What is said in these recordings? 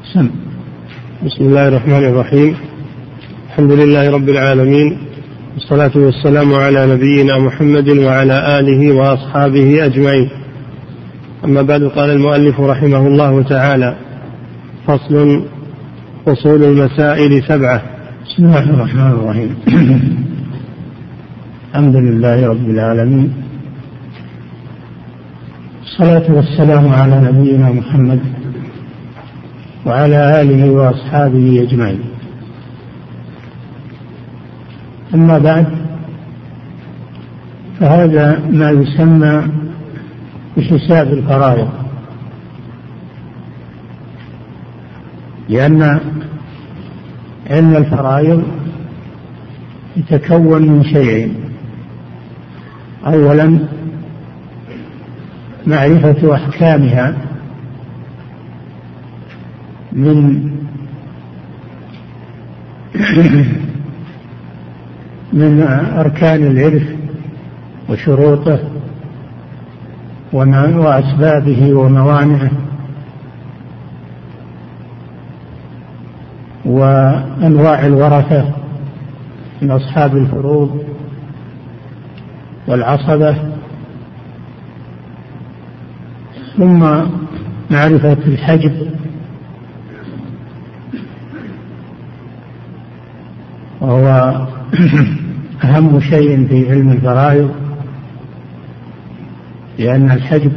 بسم الله الرحمن الرحيم. الحمد لله رب العالمين، والصلاة والسلام على نبينا محمد وعلى آله وأصحابه أجمعين. أما بعد، قال المؤلف رحمه الله تعالى: فصل: فصول المسائل 7. بسم الله الرحمن الرحيم. الحمد لله رب العالمين، الصلاة والسلام على نبينا محمد وعلى آله وأصحابه أجمعين. أما بعد، فهذا ما يسمى بحساب الفرائض، لأن علم الفرائض يتكون من شيئين: أولا معرفة أحكامها من أركان العرف وشروطه وأسبابه وموانعه وأنواع الورثة من أصحاب الفروض والعصبة، ثم معرفة الحجب، وهو أهم شيء في علم الفرائض، لأن الحجب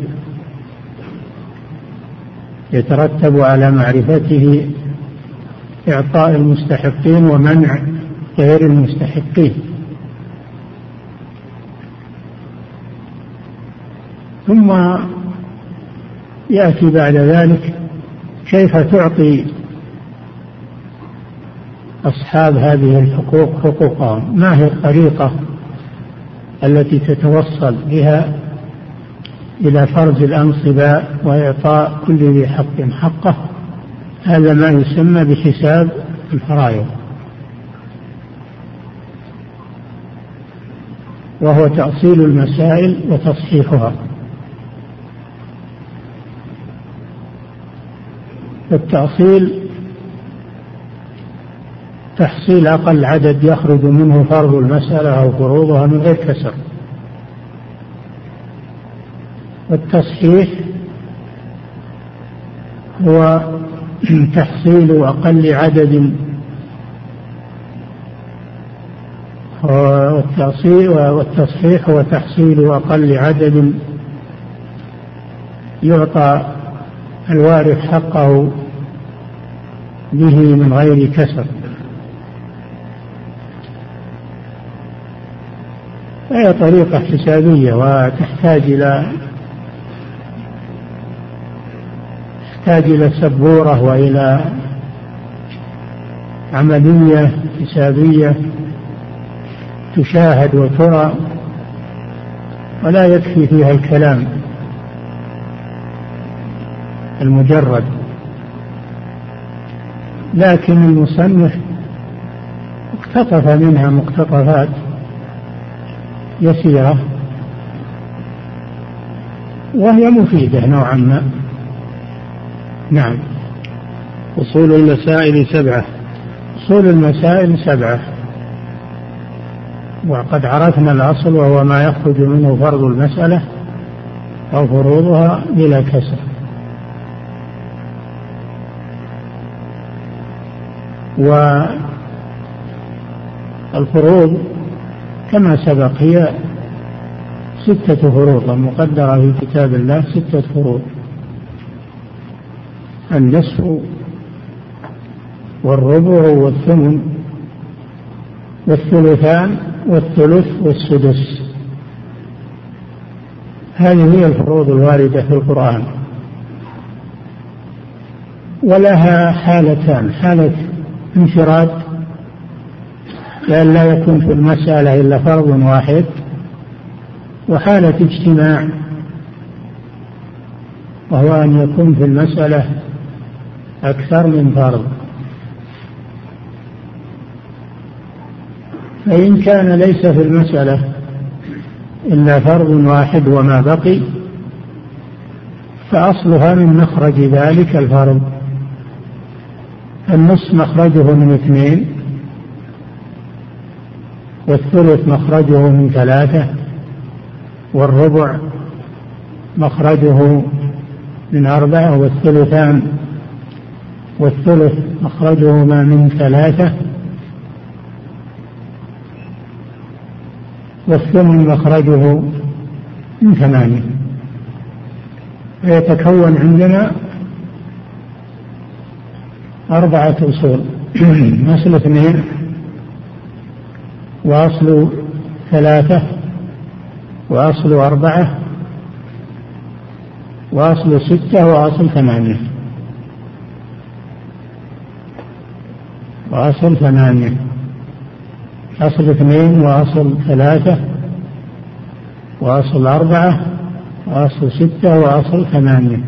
يترتب على معرفته إعطاء المستحقين ومنع غير المستحقين. ثم يأتي بعد ذلك كيف تعطي أصحاب هذه الحقوق حقوقهم، ما هي الطريقة التي تتوصل بها إلى فرز الأنصباء وإعطاء كل ذي حق حقه. هذا ما يسمى بحساب الفرائض، وهو تأصيل المسائل وتصحيحها. التأصيل تحصيل أقل عدد يخرج منه فرض المسألة أو فروضها من غير كسر، والتصحيح هو تحصيل أقل عدد، والتصحيح هو تحصيل أقل عدد يعطى الوارث حقه به من غير كسر. هي طريقة حسابية وتحتاج إلى سبورة وإلى عملية حسابية تشاهد وترى، ولا يكفي فيها الكلام المجرد. لكن المصنف اقتطف منها مقتطفات يسيرة وهي مفيدة نوعا ما. نعم. أصول المسائل 7. أصول المسائل 7، وقد عرفنا الأصل وهو ما يخرج منه فرض المسألة أو فروضها بلا كسر. والفروض كما سبق هي 6 فروض مقدرة في كتاب الله، 6 فروض: النصف والربع والثمن والثلثان والثلث والسدس. هذه هي الفروض الواردة في القرآن، ولها حالتان: حالة انفراد، لأن لا يكون في المسألة إلا فرض واحد، وحالة اجتماع، وهو أن يكون في المسألة أكثر من فرض. فإن كان ليس في المسألة إلا فرض واحد وما بقي، فأصلها من مخرج ذلك الفرض، النصف مخرجه من 2، والثلث مخرجه من 3، والربع مخرجه من 4، والثلث مخرجه من 3، والثمن مخرجه من 8. فيتكون عندنا 4 أصول: أصل 2 وأصل 3 وأصل 4 وأصل 6 وأصل 8. أصل 2 وأصل 3 وأصل 4 وأصل 6 وأصل 8.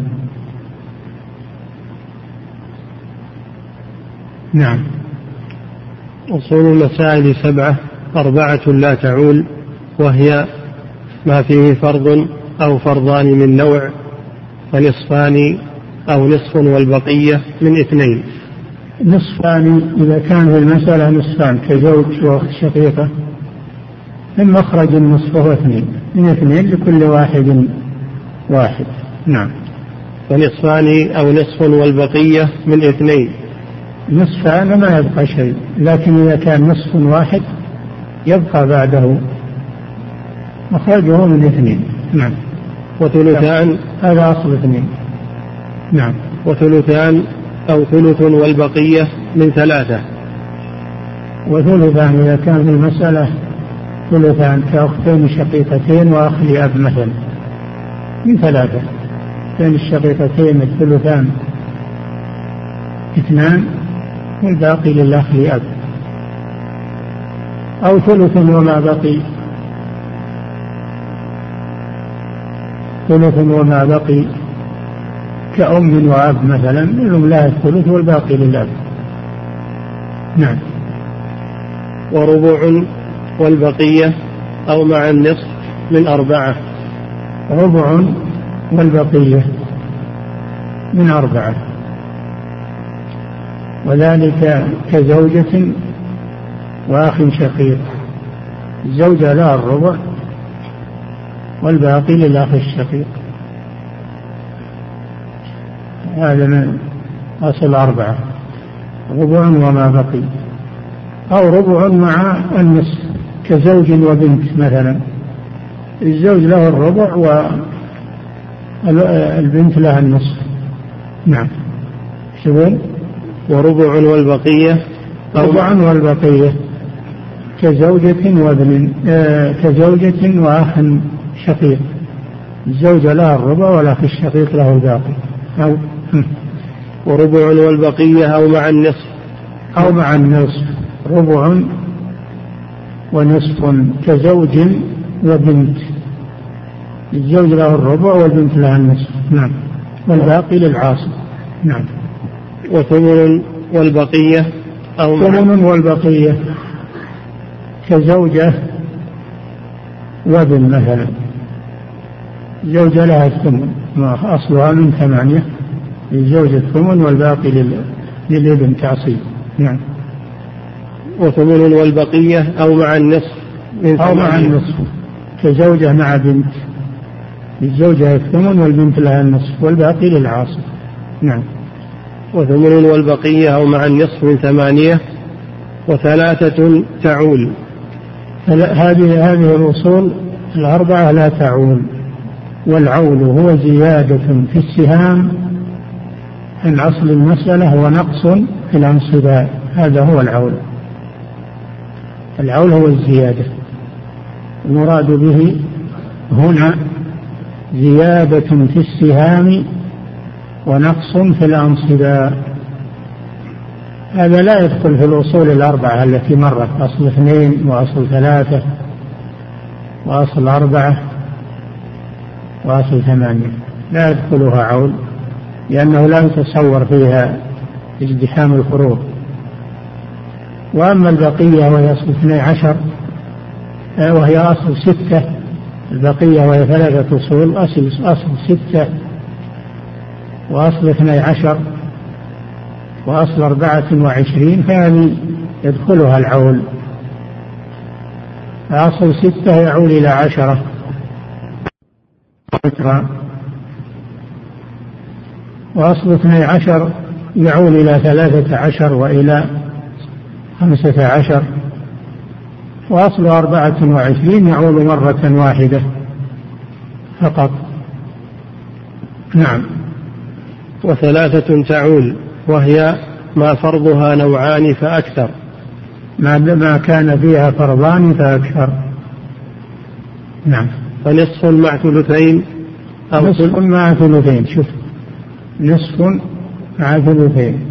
نعم. أصول المسائل 7، 4 لا تعول، وهي ما فيه فرض أو فرضان من نوع، فنصفان أو نصف والبقية من 2. نصفان إذا كان في المسألة نصفان كزوج وأخت شقيقة، من مخرج النصف هو 2، من 2 لكل واحد 1. نعم. فنصفان أو نصف والبقية من 2. نصفان ما يبقى شيء، لكن إذا كان نصف واحد يبقى بعده مخرجه من 2. نعم. وثلثان، هذا أصل 2. نعم. وثلثان أو ثلث والبقية من 3. وثلثان إذا كان في المسألة ثلثان كأختين شقيقتين وأخ لأب مثلا من 3. أختين الشقيقتين الثلثان 2 والباقي للأخ لأب، أو ثلث وما بقي، ثلث وما بقي كأم وأب مثلا، لهم لها الثلث والباقي للأب. نعم. وربع والبقية أو مع النصف من 4. ربع والبقية من 4، وذلك كزوجة وأخ شقيق. الزوجة لها الربع والباقي للأخ الشقيق. هذا من أصل 4، ربع وما بقي، أو ربع مع النصف كزوج وبنت مثلا، الزوج له الربع والبنت لها النصف. نعم. شبون. وربع والبقية، ربع والبقية كزوجة وابن، كزوجة وأخ شقيق، الزوجة لها الربع والأخ الشقيق له الباقي. أو وربع والبقية أو مع النصف، أو مع النصف ربع ونصف كزوج وبنت، الزوج له الربع والبنت لها النصف. نعم. والباقي للعاصب. نعم. وثمن والبقية أو ثمن والبقية كزوجة وابن مثلا، زوجة لها الثمن أصلها من 8، للزوجة الثمن والباقي للابن تعصيب. نعم. وثمن والبقية أو مع النصف من 8. أو مع النصف كزوجة مع بنت، للزوجة الثمن والبنت لها النصف والباقي للعاصب. نعم. وثمن والبقية أو مع النصف من 8. و3 تعول. هذه الأصول 4 لا تعول. والعول هو زيادة في السهام عن أصل المسألة ونقص في الأنصباء، هذا هو العول. العول هو الزيادة، المراد به هنا زيادة في السهام ونقص في الأنصباء. هذا لا يدخل في الأصول 4 التي مرت، أصل 2 وأصل 3 وأصل 4 وأصل 8، لا يدخلها عول، لأنه لا يتصور فيها ازدحام الفروض. وأما البقية وهي أصل 12 وهي أصل 6، البقية وهي 3 أصول، أصل 6 وأصل 12 وأصل 24 فهذه يدخلها العول. أصل 6 يعول إلى 10 وترا، وأصل 12 يعول إلى 13 وإلى 15، وأصل 24 يعول مرة واحدة فقط. نعم. و3 تعول وهي ما فرضها نوعان فأكثر، ما كان فيها فرضان فأكثر. نعم. فنصف مع ثلثين أو نصف مع ثلثين. شوف، نصف مع ثلثين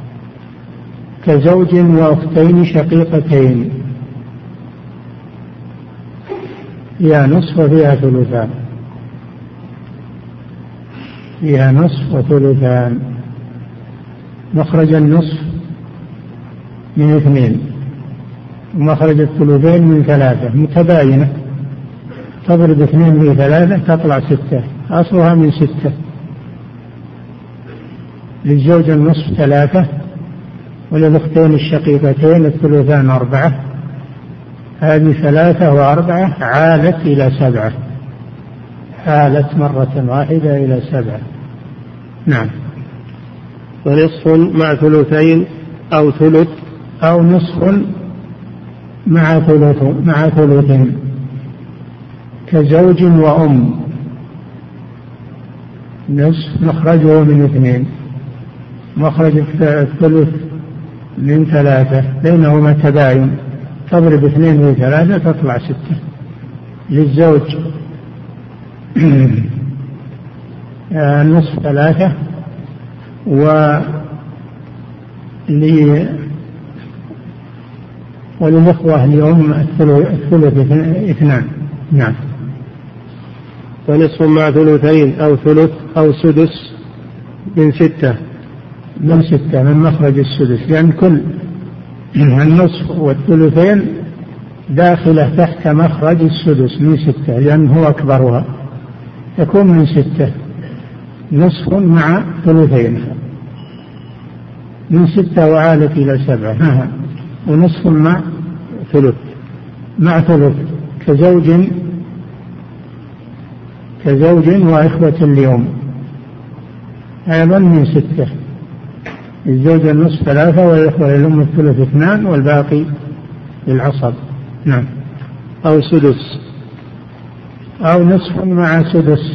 كزوج وأختين شقيقتين، فيها نصف وفيها ثلثان، فيها نصف وثلثان. مخرج النصف من 2 ومخرج الثلثين من 3 متباينة، تضرب 2 في 3 تطلع 6، أصلها من 6. للزوج النصف 3 وللأختين الشقيقتين الثلثان 4. هذه 3 و4 عالت إلى 7، عالت مرة واحدة إلى 7. نعم. ونصف مع ثلثين أو ثلث أو نصف مع ثلث كزوج وأم. نصف مخرجه من 2، مخرج الثلث من 3، بينهما تباين، تضرب 2 في 3 تطلع 6. للزوج النصف 3 وللإخوة لأم الثلث 2. نعم. ونصف مع ثلثين أو ثلث أو سدس من 6. من 6 من مخرج السدس، لأن كل النصف والثلثين داخلة تحت مخرج السدس من 6، لأن هو أكبرها، يكون من 6. نصف مع ثلثين من 6 وعالت إلى 7. ونصف مع ثلث كزوج وإخوة لأم، أيضا من 6. الزوج النصف 3 والإخوة لأم الثلث 2 والباقي للعصب. نعم. أو سدس أو نصف مع سدس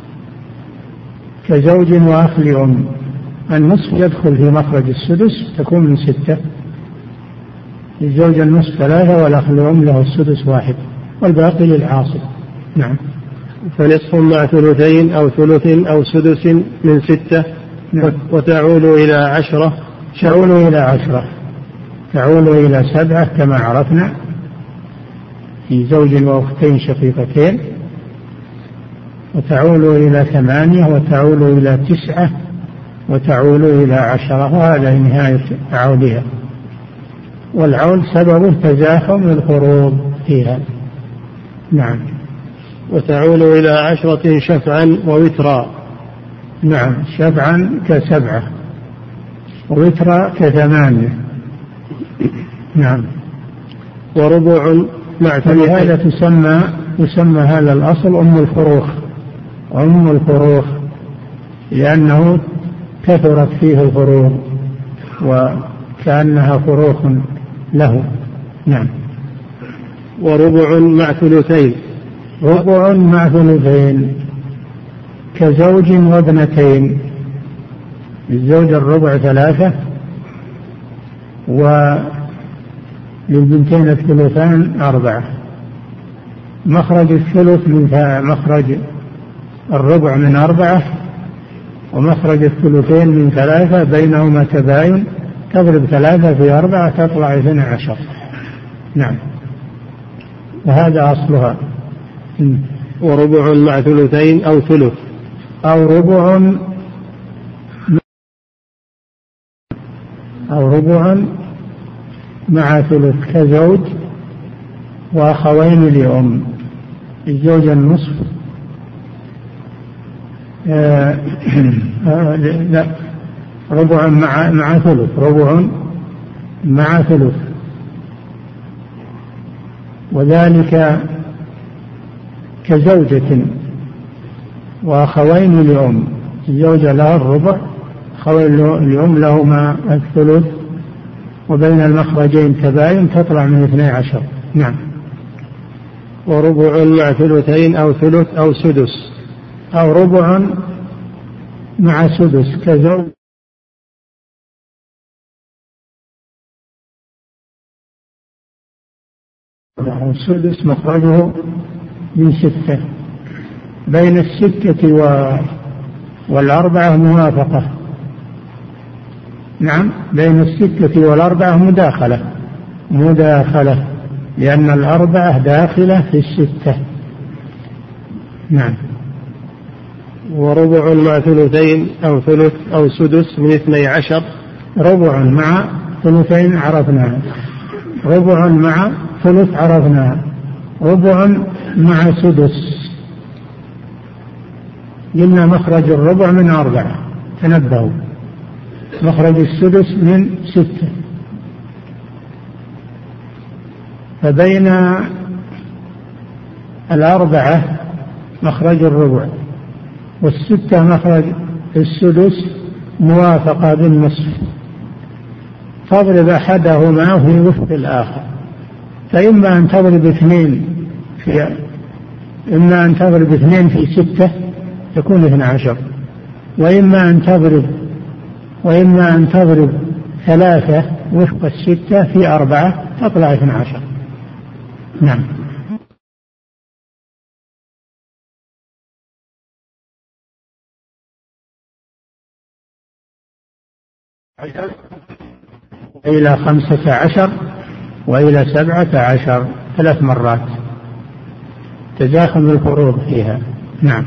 كزوج وأخ لأم. النصف يدخل في مخرج السدس، تكون من 6. الزوج النصف 3 والأخ لأم له السدس 1 والباقي للعاصب. نعم. فنصف مع ثلثين أو ثلث أو سدس من 6. نعم. وتعول إلى 10. تعول إلى 10، تعول إلى 7 كما عرفنا في زوج وأختين شقيقتين، وتعول إلى 8 وتعول إلى 9 وتعول إلى 10، وهذا نهاية عولها. والعول سببه تزاحم الفروض فيها. نعم. وتعول إلى 10 شفعا ووترا. نعم. شفعا ك7 ووترا ك8. نعم. وربع مع فلهذا يسمى هذا الأصل أم الفروخ، لأنه كثرت فيه الفروض وكأنها فروخ له. نعم. وربع مع ثلثين. ربع مع ثلثين كزوج وابنتين. للزوج الربع 3 وللبنتين الثلثان 4. مخرج الثلث من مخرج الربع من 4 ومخرج الثلثين من 3 بينهما تباين، تضرب 3 في 4 تطلع 12. نعم. وهذا أصلها. وربع مع ثلثين أو ثلث أو ربع مع ثلث كزوج وأخوين لأم. الزوج النصف لا ربع مع ثلث، ربع مع ثلث. وذلك كزوجة وأخوين لأم، الزوجة لها الربع، أخوين لأم لهما الثلث، وبين المخرجين تباين تطلع من 12. نعم. وربع مع ثلثين أو ثلث أو سدس، أو ربع مع سدس كزوج. السدس مخرجه من 6، بين 6 والأربعة موافقة. نعم، بين 6 والأربعة مداخلة، لأن الأربعة داخلة في 6. نعم. وربع مع ثلثين أو ثلث أو سدس من 12. ربع مع ثلثين عرفناها، ربع مع ثلث عرفناها، ربع مع سدس. قلنا مخرج الربع من 4، تنبهوا، مخرج السدس من 6. فبين الأربعة مخرج الربع، وال6 مخرج السدس موافقة بالنصف، فاضرب أحدهما في وفق الآخر. فإما أن تضرب 2 في 6 تكون 12، وإما أن تضرب 3 وفق 6 في 4 تطلع 12. نعم. إلى 15 وإلى 17 3 مرات، تزاحم الفروض فيها. نعم.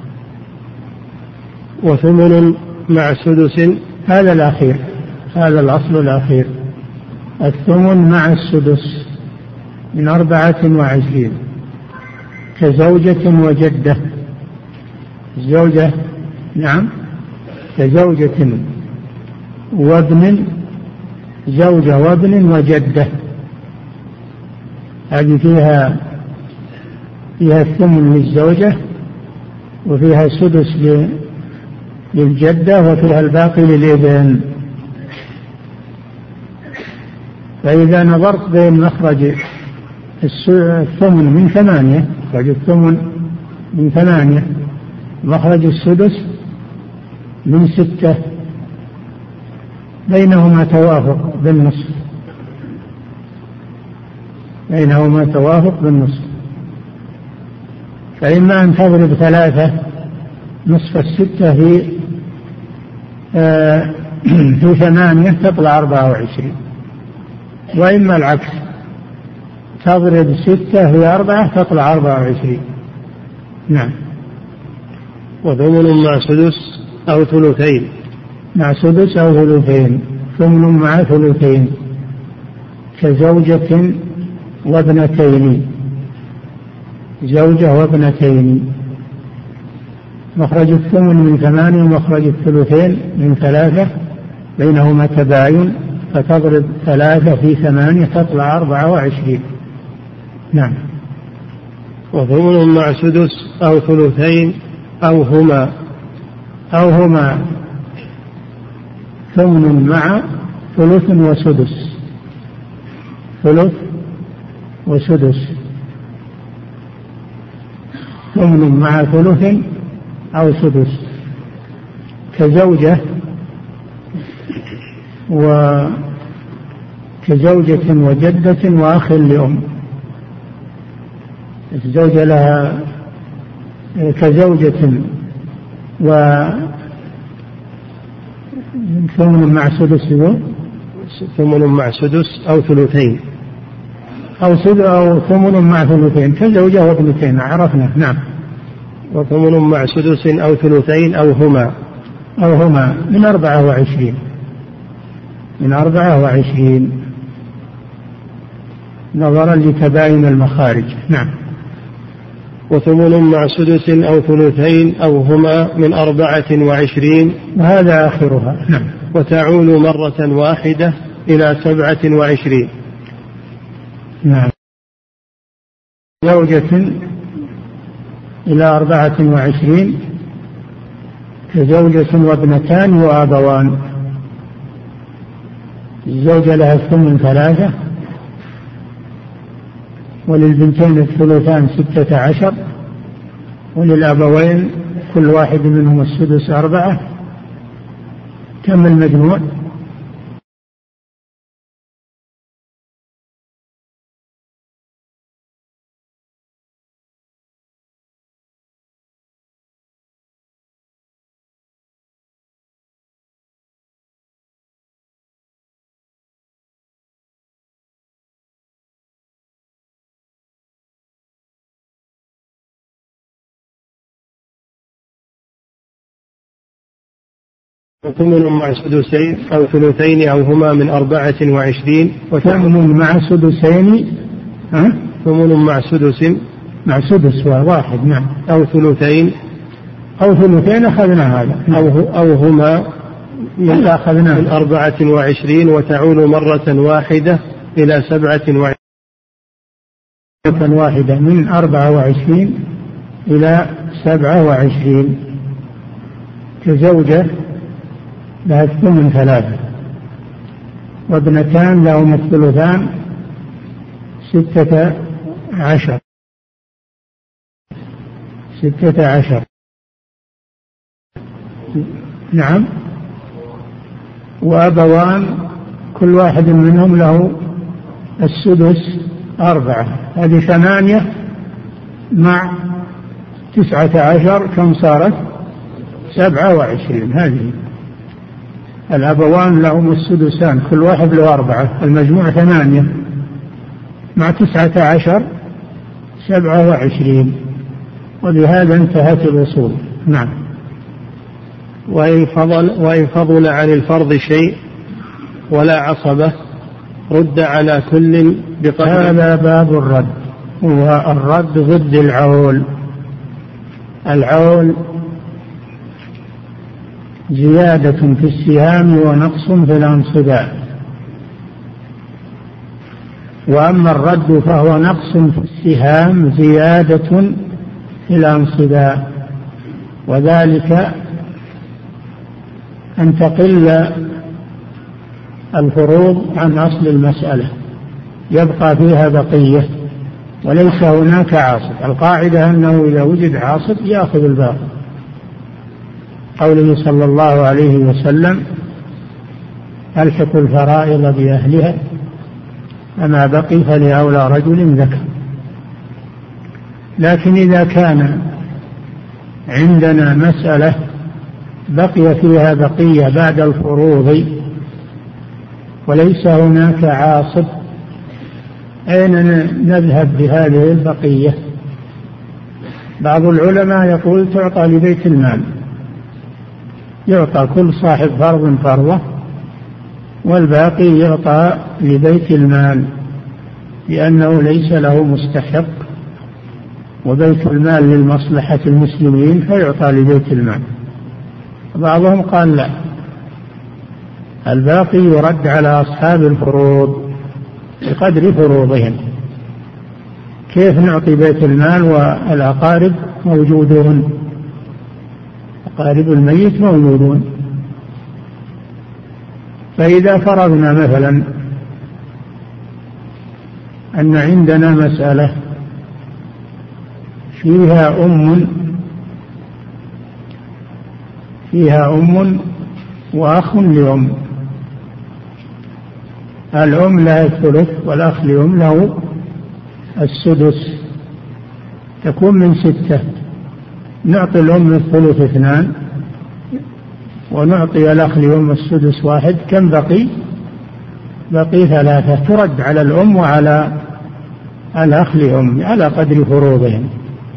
وثمن مع سدس، هذا الأخير، هذا الأصل الأخير. الثمن مع السدس من 24 كزوجة وجدة. الزوجة نعم كزوجة وابن، زوجة وابن وجدة، هذه فيها الثمن للزوجة، وفيها سدس للجدة، وفيها الباقي للابن. فإذا نظرت بين مخرج الثمن من 8، مخرج الثمن من 8، مخرج السدس من 6، بينهما توافق بالنصف، فإما أن تضرب 3 نصف 6 في 8 تطلع 24، وإما العكس تضرب 6 في 4 تطلع 24. نعم. وثمن مع سدس أو ثلثين، مع سدس أو ثلثين، ثمن مع ثلثين كزوجة وابنتين، زوجة وابنتين، مخرج الثمن من 8 ومخرج الثلثين من 3، بينهما تباين، فتضرب 3 في 8 تطلع 24. نعم. وثمن مع سدس أو ثلثين أو هما ثمن مع ثلث وسدس، ثلث وسدس، ثمن مع ثلث أو سدس كزوجة وكزوجة وجدة وأخ لأم. الزوجة لها كزوجة ثمن مع سدس، ثمن مع سدس أو ثلثين، أو ثمن مع ثلثين كزوجة وابنتين عرفنا. نعم. وثمن مع سدس أو ثلثين أو هما من 24 نظرا لتباين المخارج. نعم. وثمن مع سدس أو ثلثين أو هما من 24، وهذا آخرها. نعم. وتعول مرة واحدة إلى 27. نعم. زوجة إلى 24 كزوجة وابنتان وأبوان. الزوجة لها الثمن 3، وللبنتين الثلثان 16، وللأبوين كل واحد منهم السدس 4. كم المجموع؟ ثمن مع سدسين أو ثلثين أو هما من 24. ثمن مع سدسين. ثمن مع سدس. مع سدس واحد. نعم. أو ثلثين. أخذنا هذا. أو هما من 24 وتعول مرة واحدة إلى 27. مرة واحدة من 24 إلى 27. كزوجة لها الثمن 3، وابنتان لهم الثلثان 16. نعم. وأبوان كل واحد منهم له السدس 4. هذه 8 مع 19 كم صارت؟ 27. هذه الأبوان لهم السدسان كل واحد له 4، المجموع 8 مع 19 27. وبهذا انتهت الأصول. نعم. وإن فضل عن الفرض شيء ولا عصبة رد على كل بقدر. هذا باب الرد، والرد ضد العول. العول زيادة في السهام ونقص في الأنصباء، وأما الرد فهو نقص في السهام زيادة في الأنصباء، وذلك أن تقل الفروض عن أصل المسألة، يبقى فيها بقية وليس هناك عاصب. القاعدة أنه إذا وجد عاصب يأخذ الباقي، قوله صلى الله عليه وسلم: ألحق الفرائض بأهلها فما بقي فلأولى رجل ذكر. لكن إذا كان عندنا مسألة بقي فيها بقية بعد الفروض وليس هناك عاصب، أين نذهب بهذه البقية؟ بعض العلماء يقول تعطى لبيت المال، يعطى كل صاحب فرض فرضه والباقي يعطى لبيت المال، لأنه ليس له مستحق، وبيت المال للمصلحة المسلمين فيعطى لبيت المال. بعضهم قال لا، الباقي يرد على أصحاب الفروض بقدر فروضهم. كيف نعطي بيت المال والأقارب موجودون؟ أقارب الميت موجودون. فإذا فرضنا مثلا أن عندنا مسألة فيها أم وأخ لأم، الأم لها الثلث والأخ لأم له السدس، تكون من 6. نعطي الأم الثلث 2 ونعطي الأخ لأم السدس 1. كم بقي؟ بقي 3. ترد على الأم وعلى الأخ لأم على قدر فروضهم،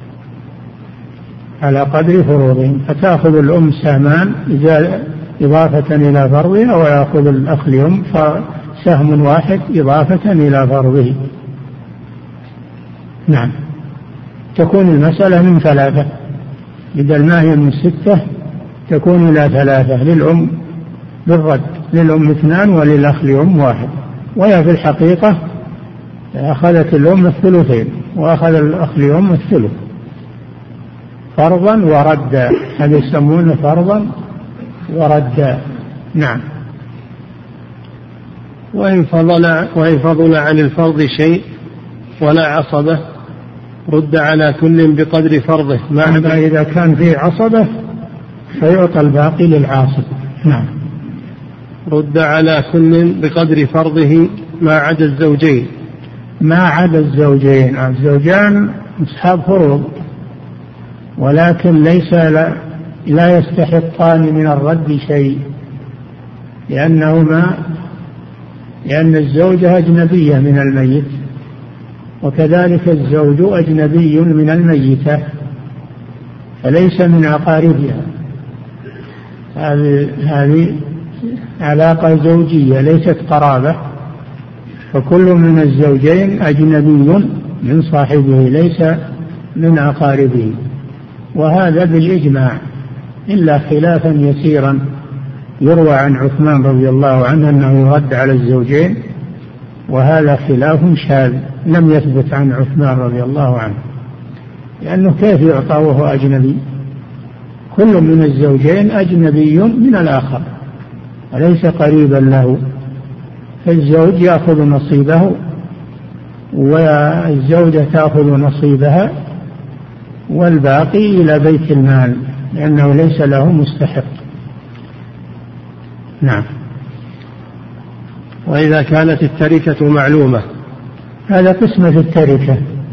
فتأخذ الأم سهمان إضافة إلى فرضها، ويأخذ الأخ لأم سهم واحد إضافة إلى فرضه. نعم. تكون المسألة من 3، بدل ما هي من 6 تكون إلى 3 للأم بالرد، للأم 2 وللأخ لأم 1. وهي في الحقيقة أخذت الأم الثلثين وأخذ الأخ لأم الثلث فرضا وردا، هذا يسمونه فرضا وردا. نعم. وإن فضل عن الفرض شيء ولا عصبة رد على كل بقدر فرضه. أما إذا كان فيه عصبة فيعطى الباقي للعاصب. نعم. رد على كل بقدر فرضه ما عدا الزوجين. ما عدا الزوجين، الزوجان أصحاب فروض ولكن لا يستحقان من الرد شيء، لأن الزوجة أجنبية من الميت، وكذلك الزوج أجنبي من الميتة فليس من أقاربها. هذه علاقة زوجية ليست قرابة، فكل من الزوجين أجنبي من صاحبه ليس من أقاربه، وهذا بالإجماع، إلا خلافا يسيرا يروى عن عثمان رضي الله عنه أنه يرد على الزوجين، وهذا خلاف شاذ لم يثبت عن عثمان رضي الله عنه، لأنه كيف يعطى وهو أجنبي؟ كل من الزوجين أجنبي من الآخر وليس قريبا له، فالزوج يأخذ نصيبه والزوجة تأخذ نصيبها والباقي إلى بيت المال لأنه ليس له مستحق. نعم. وإذا كانت التركة معلومة، هذا قسمة التركة،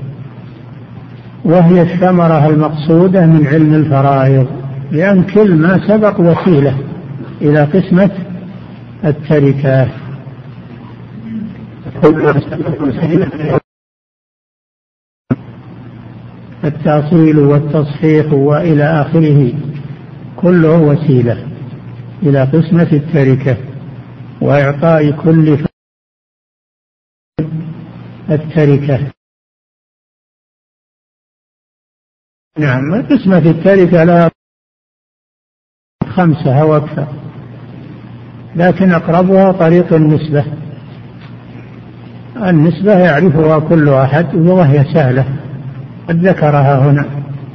وهي الثمرة المقصودة من علم الفرائض، لأن كل ما سبق وسيلة إلى قسمة التركة. التأصيل والتصحيح وإلى آخره كله وسيلة إلى قسمة التركة وإعطاء كل التركة. نعم. قسمة التركة لها 5 أو أكثر، لكن أقربها طريق النسبة. النسبة يعرفها كل أحد وهي سهلة، قد ذكرها هنا.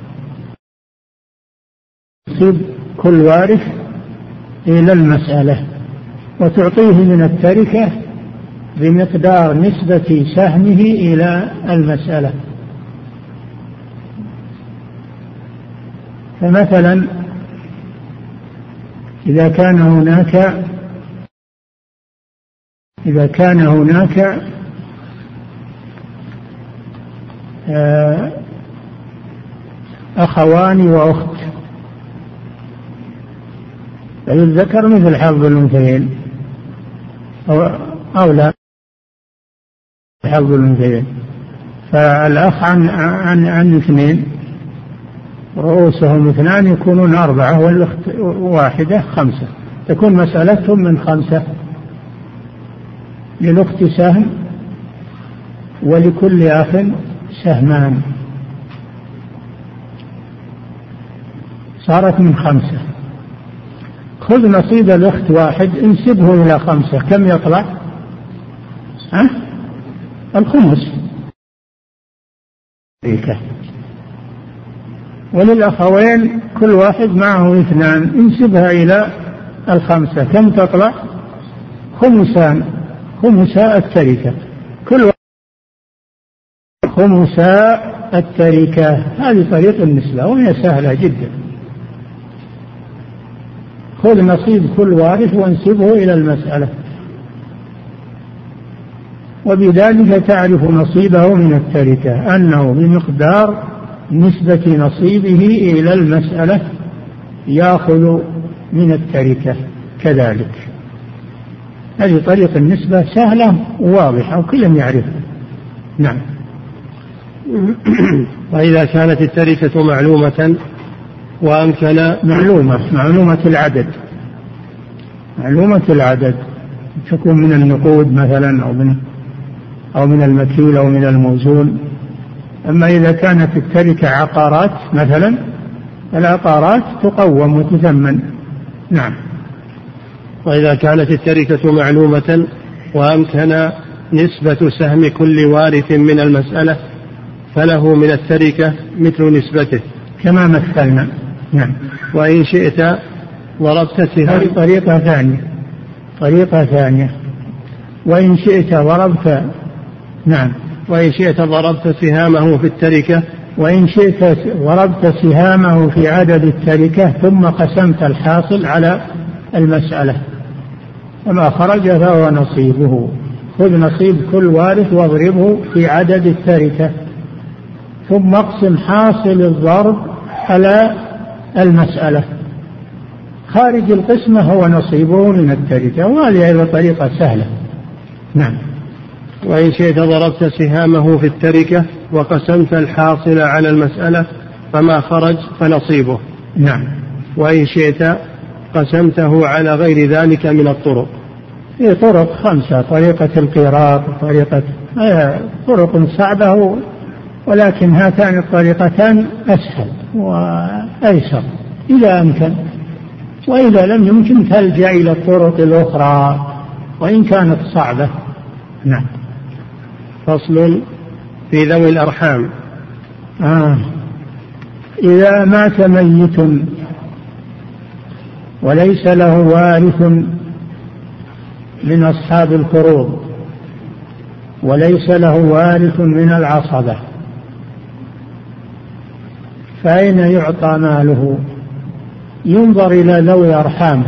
تصيب كل وارث إلى المسألة وتعطيه من التركة بمقدار نسبة سهمه إلى المسألة. فمثلا إذا كان هناك أخوان وأخت، فللذكر مثل حظ الأنثيين أو لا حظ الأنثيين، فالأخ عن 2 رؤوسهم 2 يكونون 4 والأخت 1 5، تكون مسألتهم من 5. للأخت سهم ولكل أخ سهمان، صارت من 5. خذ نصيب الأخت 1 انسبه إلى 5، كم يطلع؟ الخمس. وللأخوين كل واحد معه 2، انسبها إلى 5، كم تطلع؟ خمسا التركة، كل خمسا التركة. هذه طريق النسبة وهي سهلة جدا. خذ نصيب كل وارث وانسبه إلى المسألة، وبذلك تعرف نصيبه من التركة أنه بمقدار نسبة نصيبه إلى المسألة يأخذ من التركة كذلك. هذه طريق النسبة سهلة وواضحة وكل يعرفها. نعم. وإذا كانت التركة معلومة وأمكن معلومة العدد تكون من النقود مثلا أو من المكيل أو من الموزون. أما إذا كانت التركة عقارات مثلا، العقارات تقوم وتثمن. نعم. وإذا كانت التركة معلومة وأمكن نسبة سهم كل وارث من المسألة فله من التركة مثل نسبته كما مثلنا. نعم. وإن شئت ضربت سهام. طريقة ثانية وإن شئت ضربت. نعم. وإن شئت ضربت سهامه في التركة. وإن شئت ضربت سهامه في عدد التركة ثم قسمت الحاصل على المسألة وما خرج فهو نصيبه. خذ نصيب كل وارث واضربه في عدد التركة ثم اقسم حاصل الضرب على المسألة. خارج القسمة هو نصيبه من التركة. وهذه أيضا طريقة سهلة. نعم. وإن شئت ضربت سهامه في التركة وقسمت الحاصل على المسألة فما خرج فنصيبه. نعم. وإن شئت قسمته على غير ذلك من الطرق. في طرق 5: طريقة القيراط، طرق صعبة، ولكن هاتان الطريقتان أسهل وأيسر إذا أمكن، وإذا لم يمكن تلجأ إلى الطرق الأخرى وإن كانت صعبة. نعم. فصل في ذوي الأرحام. إذا مات ميت وليس له وارث من أصحاب الفروض وليس له وارث من العصبة فأين يعطى ماله؟ ينظر إلى ذوي أرحامه،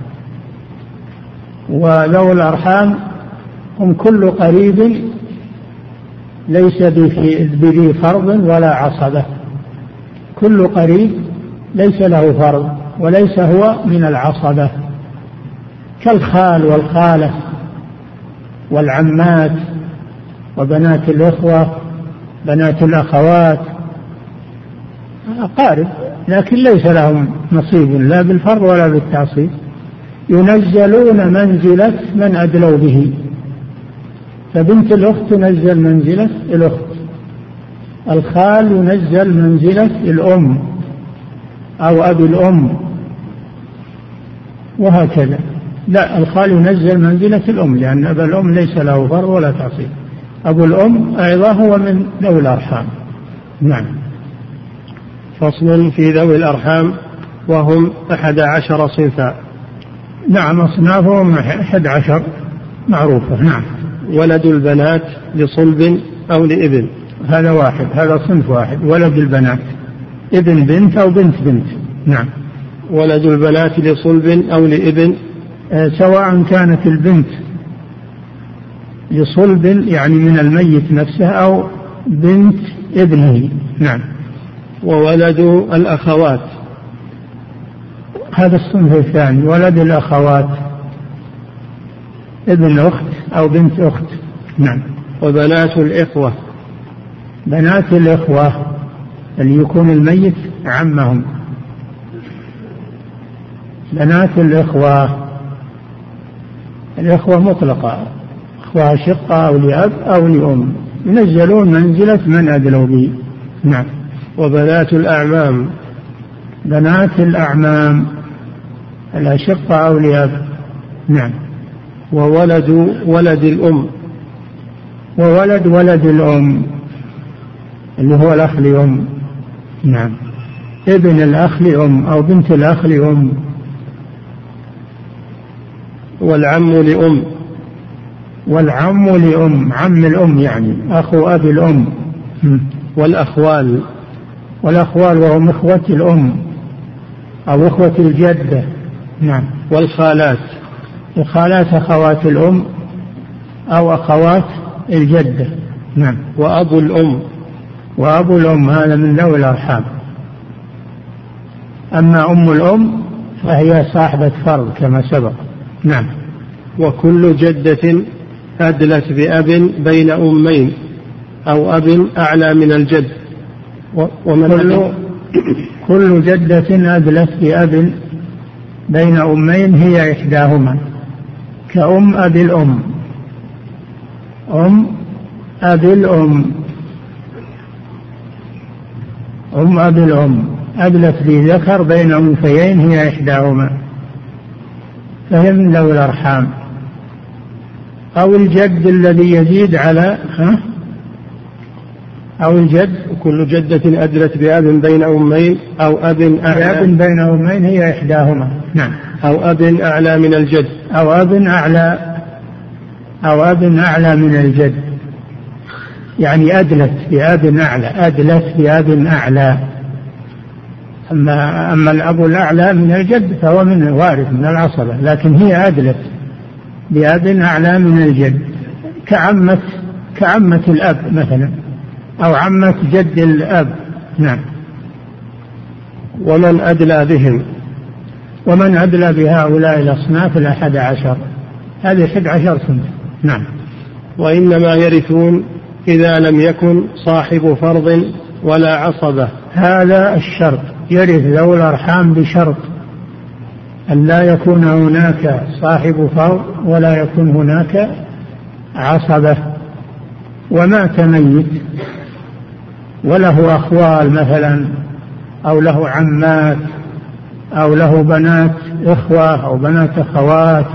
وذوي الأرحام هم كل قريب ليس بذي فرض ولا عصبة. كل قريب ليس له فرض وليس هو من العصبة، كالخال والخالة والعمات وبنات الأخوة، بنات الأخوات، أقارب لكن ليس لهم نصيب لا بالفرض ولا بالتعصيب. ينزلون منزلة من أدلوا به، فبنت الأخت تنزل منزلة الأخت، الخال ينزل منزلة الأم أو أبي الأم، وهكذا. لا، الخال ينزل منزلة الأم لأن أبا الأم ليس له فرض ولا تعصيب. أبو الأم أيضا هو من ذوي الأرحام. نعم. فصل في ذوي الأرحام وهم 11 صنفا. نعم، أصنافهم 11 معروفة. نعم. ولد البنات لصلب أو لابن، هذا واحد، هذا صنف واحد. ولد البنات ابن بنت أو بنت بنت. نعم. ولد البنات لصلب أو لابن، سواء كانت البنت لصلب يعني من الميت نفسه أو بنت ابنه. نعم. وولد الأخوات، هذا الصنف الثاني. ولد الأخوات ابن أخت أو بنت أخت. نعم. وبنات الإخوة، بنات الإخوة اللي يكون الميت عمهم. بنات الإخوة، الإخوة مطلقة، أخوة شقة أو لأب أو لأم، ينزلون منزلة من أدلوا به. نعم. وبنات الأعمام، بنات الأعمام الأشقة أو لأب. نعم. وولد ولد الأم، وولد ولد الأم اللي هو الأخ لأم. نعم. ابن الأخ لأم أو بنت الأخ لأم. والعم لأم، والعم لأم، عم الأم يعني أخو أبي الأم. والأخوال، والأخوال وهم إخوة الأم أو إخوة الجدة. نعم. والخالات، الخالات أخوات الأم أو أخوات الجدة. نعم. وأبو الأم، وأبو الأم هذا من ذوي الأرحام. أما أم الأم فهي صاحبة فرض كما سبق. نعم. وكل جدة أدلت بأب بين أمين أو أب أعلى من الجد. كل جدة أدلت بأب بين أمين هي إحداهما، كأم أبي الأم. أم أبي الأم، أم أبي الأم أدلت بذكر بين أنثيين هي إحداهما. فهي من ذوي الأرحام. أو الجد الذي يزيد على أو الجد كل جدة أدلت بأب بين أمين أو أب أعلى بأب بين أمين هي إحداهما. نعم. أو أب أعلى من الجد أو أب أعلى من الجد، يعني أدلت بأب أعلى. أما الأب الأعلى من الجد فهو من وارث من العصبة، لكن هي أدلت بأب أعلى من الجد، كعمة الأب مثلا، أو عمة جد الأب. نعم. ومن أدلى بهؤلاء الأصناف 11، هذه 11 صنف. نعم. وإنما يرثون إذا لم يكن صاحب فرض ولا عصبة. هذا الشرط، يرث ذوي الأرحام بشرط أن لا يكون هناك صاحب فرض ولا يكون هناك عصبة. ومات ميت وله أخوال مثلا، أو له عمات، أو له بنات إخوة أو بنات أخوات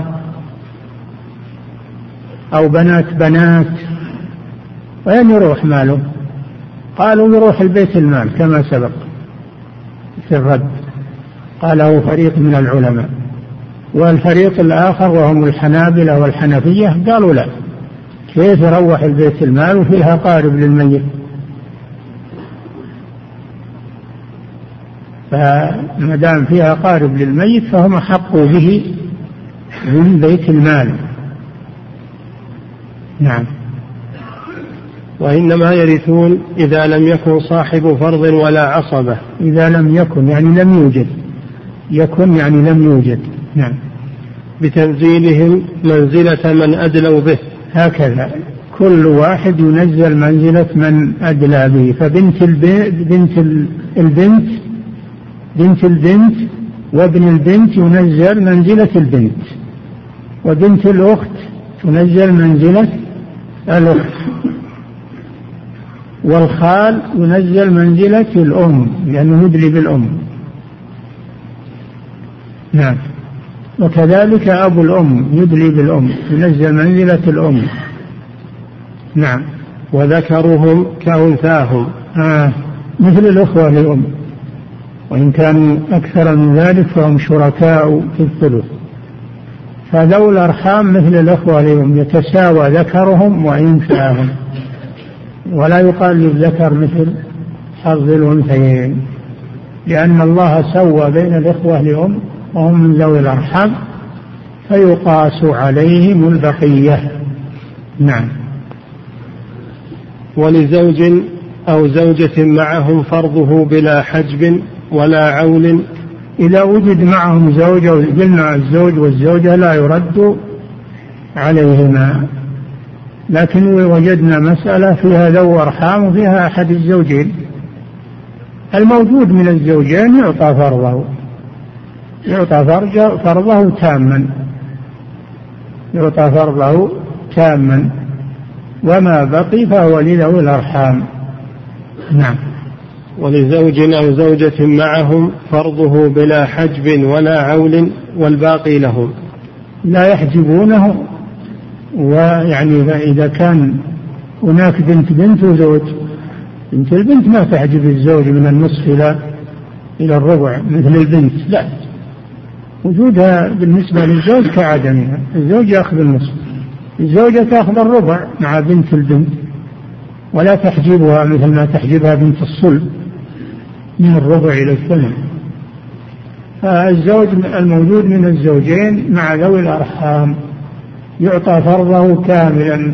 أو بنات، وين يروح ماله؟ قالوا يروح البيت المال كما سبق في الرد، قاله فريق من العلماء. والفريق الآخر وهم الحنابلة والحنفية قالوا لا، كيف يروح البيت المال وفيها قارب للميت؟ فما دام فيها قارب للميت فهم حقوا به من بيت المال. نعم. وإنما يرثون إذا لم يكن صاحب فرض ولا عصبة. إذا لم يكن يعني لم يوجد، يكن يعني لم يوجد. نعم. بتنزيلهم منزلة من أدلوا به. هكذا كل واحد ينزل منزلة من أدلى به. فبنت بنت البنت وابن البنت ينزل منزلة البنت، وبنت الأخت تنزل منزلة الأخت، والخال ينزل منزلة الأم لأنه يدلي بالأم. نعم. وكذلك أبو الأم يدلي بالأم ينزل منزلة الأم. نعم. وذكرهم كأنثاهم. مثل الأخوة للأم، وإن كانوا أكثر من ذلك فهم شركاء في الثلث. فذوي الأرحام مثل الأخوة للأم، يتساوى ذكرهم وأنثاهم، ولا يقال للذكر مثل حظ الأنثيين، لأن الله سوى بين الإخوة لأم وهم من ذوي الأرحام فيقاس عليهم البقية. نعم. ولزوج أو زوجة معهم فرضه بلا حجب ولا عول. إذا وجد معهم زوجة، قلنا الزوج والزوجة لا يرد عليهما، لكن وجدنا مسألة فيها ذو أرحام وفيها أحد الزوجين، الموجود من الزوجين يعطى فرضه تاما، وما بقي فهو لذوي الأرحام. نعم. ولزوج أو زوجة معهم فرضه بلا حجب ولا عول والباقي لهم. لا يحجبونه، ويعني إذا كان هناك بنت وزوج، بنت البنت ما تحجب الزوج من النصف إلى الربع مثل البنت، لا، وجودها بالنسبة للزوج كعدمها. الزوج يأخذ النصف، الزوجة تأخذ الربع مع بنت البنت، ولا تحجبها مثل ما تحجبها بنت الصلب من الربع إلى الثمن. فالزوج الموجود من الزوجين مع ذوي الأرحام يعطى فرضه كاملا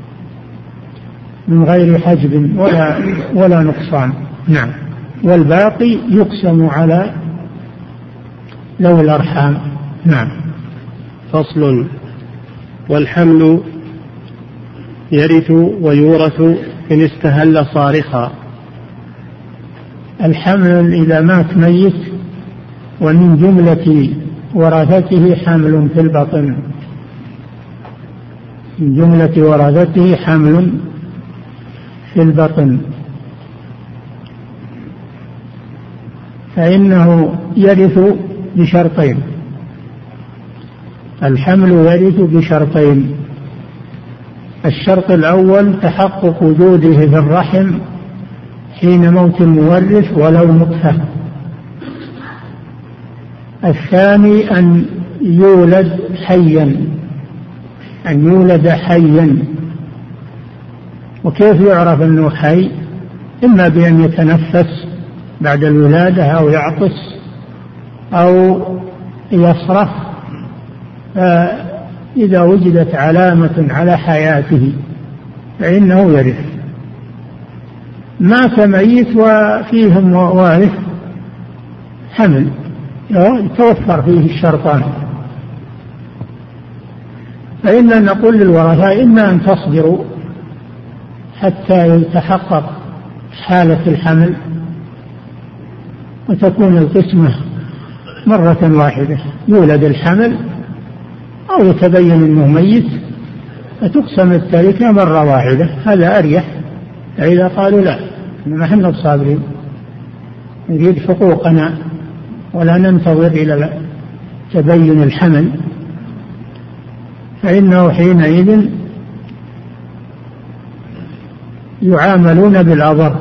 من غير حجب ولا نقصان. نعم. والباقي يقسم على ذوي الأرحام. نعم. فصل. والحمل يرث ويورث إن استهل صارخا. الحمل إذا مات ميت ومن جملة ورثته حمل في البطن، من جملة ورثته حمل في البطن، فإنه يرث بشرطين: الحمل يرث بشرطين: الشرط الأول تحقق وجوده في الرحم حين موت المورث ولو نطفة. الثاني أن يولد حيا. وكيف يعرف أنه حي؟ إما بأن يتنفس بعد الولادة أو يعطس أو يصرخ، إذا وجدت علامة على حياته فإنه يرث. مات ميت وفيهم وارث حمل يتوفر فيه الشرطان، فإن نقول للورثة: إما أن تصبروا حتى يتحقق حالة الحمل وتكون القسمة مرة واحدة، يولد الحمل أو يتبين أنه ميت فتقسم التركة مرة واحدة، هذا أريح. فإذا قالوا: لا، ما احنا بصابرين، نريد حقوقنا ولا ننتظر إلى تبين الحمل، فإنه حينئذ يعاملون بالأضر،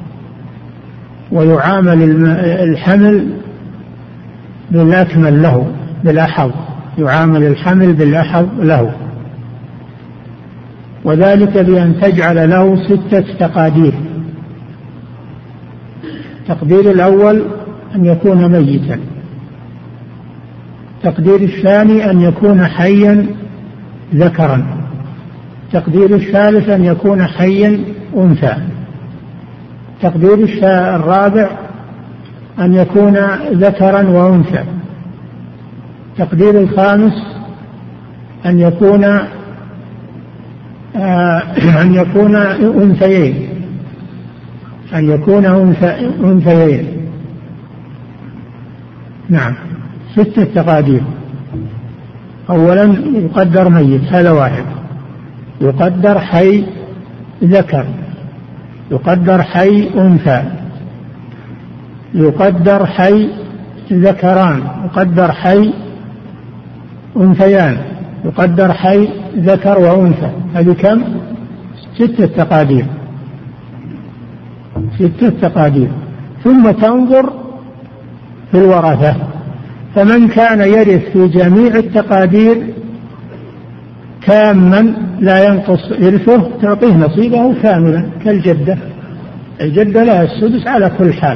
ويعامل الحمل بالأكمل له، بالأحظ، يعامل الحمل بالأحظ له، وذلك بأن تجعل له 6 تقادير. التقدير الأول أن يكون ميتا، التقدير الثاني أن يكون حيا ذكرا، التقدير الثالث أن يكون حيا أنثى، التقدير الرابع أن يكون ذكرا وأنثى، التقدير الخامس أن يكون أنثيين، أنثيين. نعم، 6 تقادير. أولا يقدر ميت، هذا واحد. يقدر حي ذكر، يقدر حي أنثى، يقدر حي ذكران، يقدر حي أنثيان، يقدر حي ذكر وأنثى. هذه كم؟ 6 تقادير، 6 تقادير. ثم تنظر في الورثة، فمن كان يرث في جميع التقادير تاما لا ينقص إرثه تعطيه نصيبه كاملا كالجدة. الجدة لها السدس على كل حال.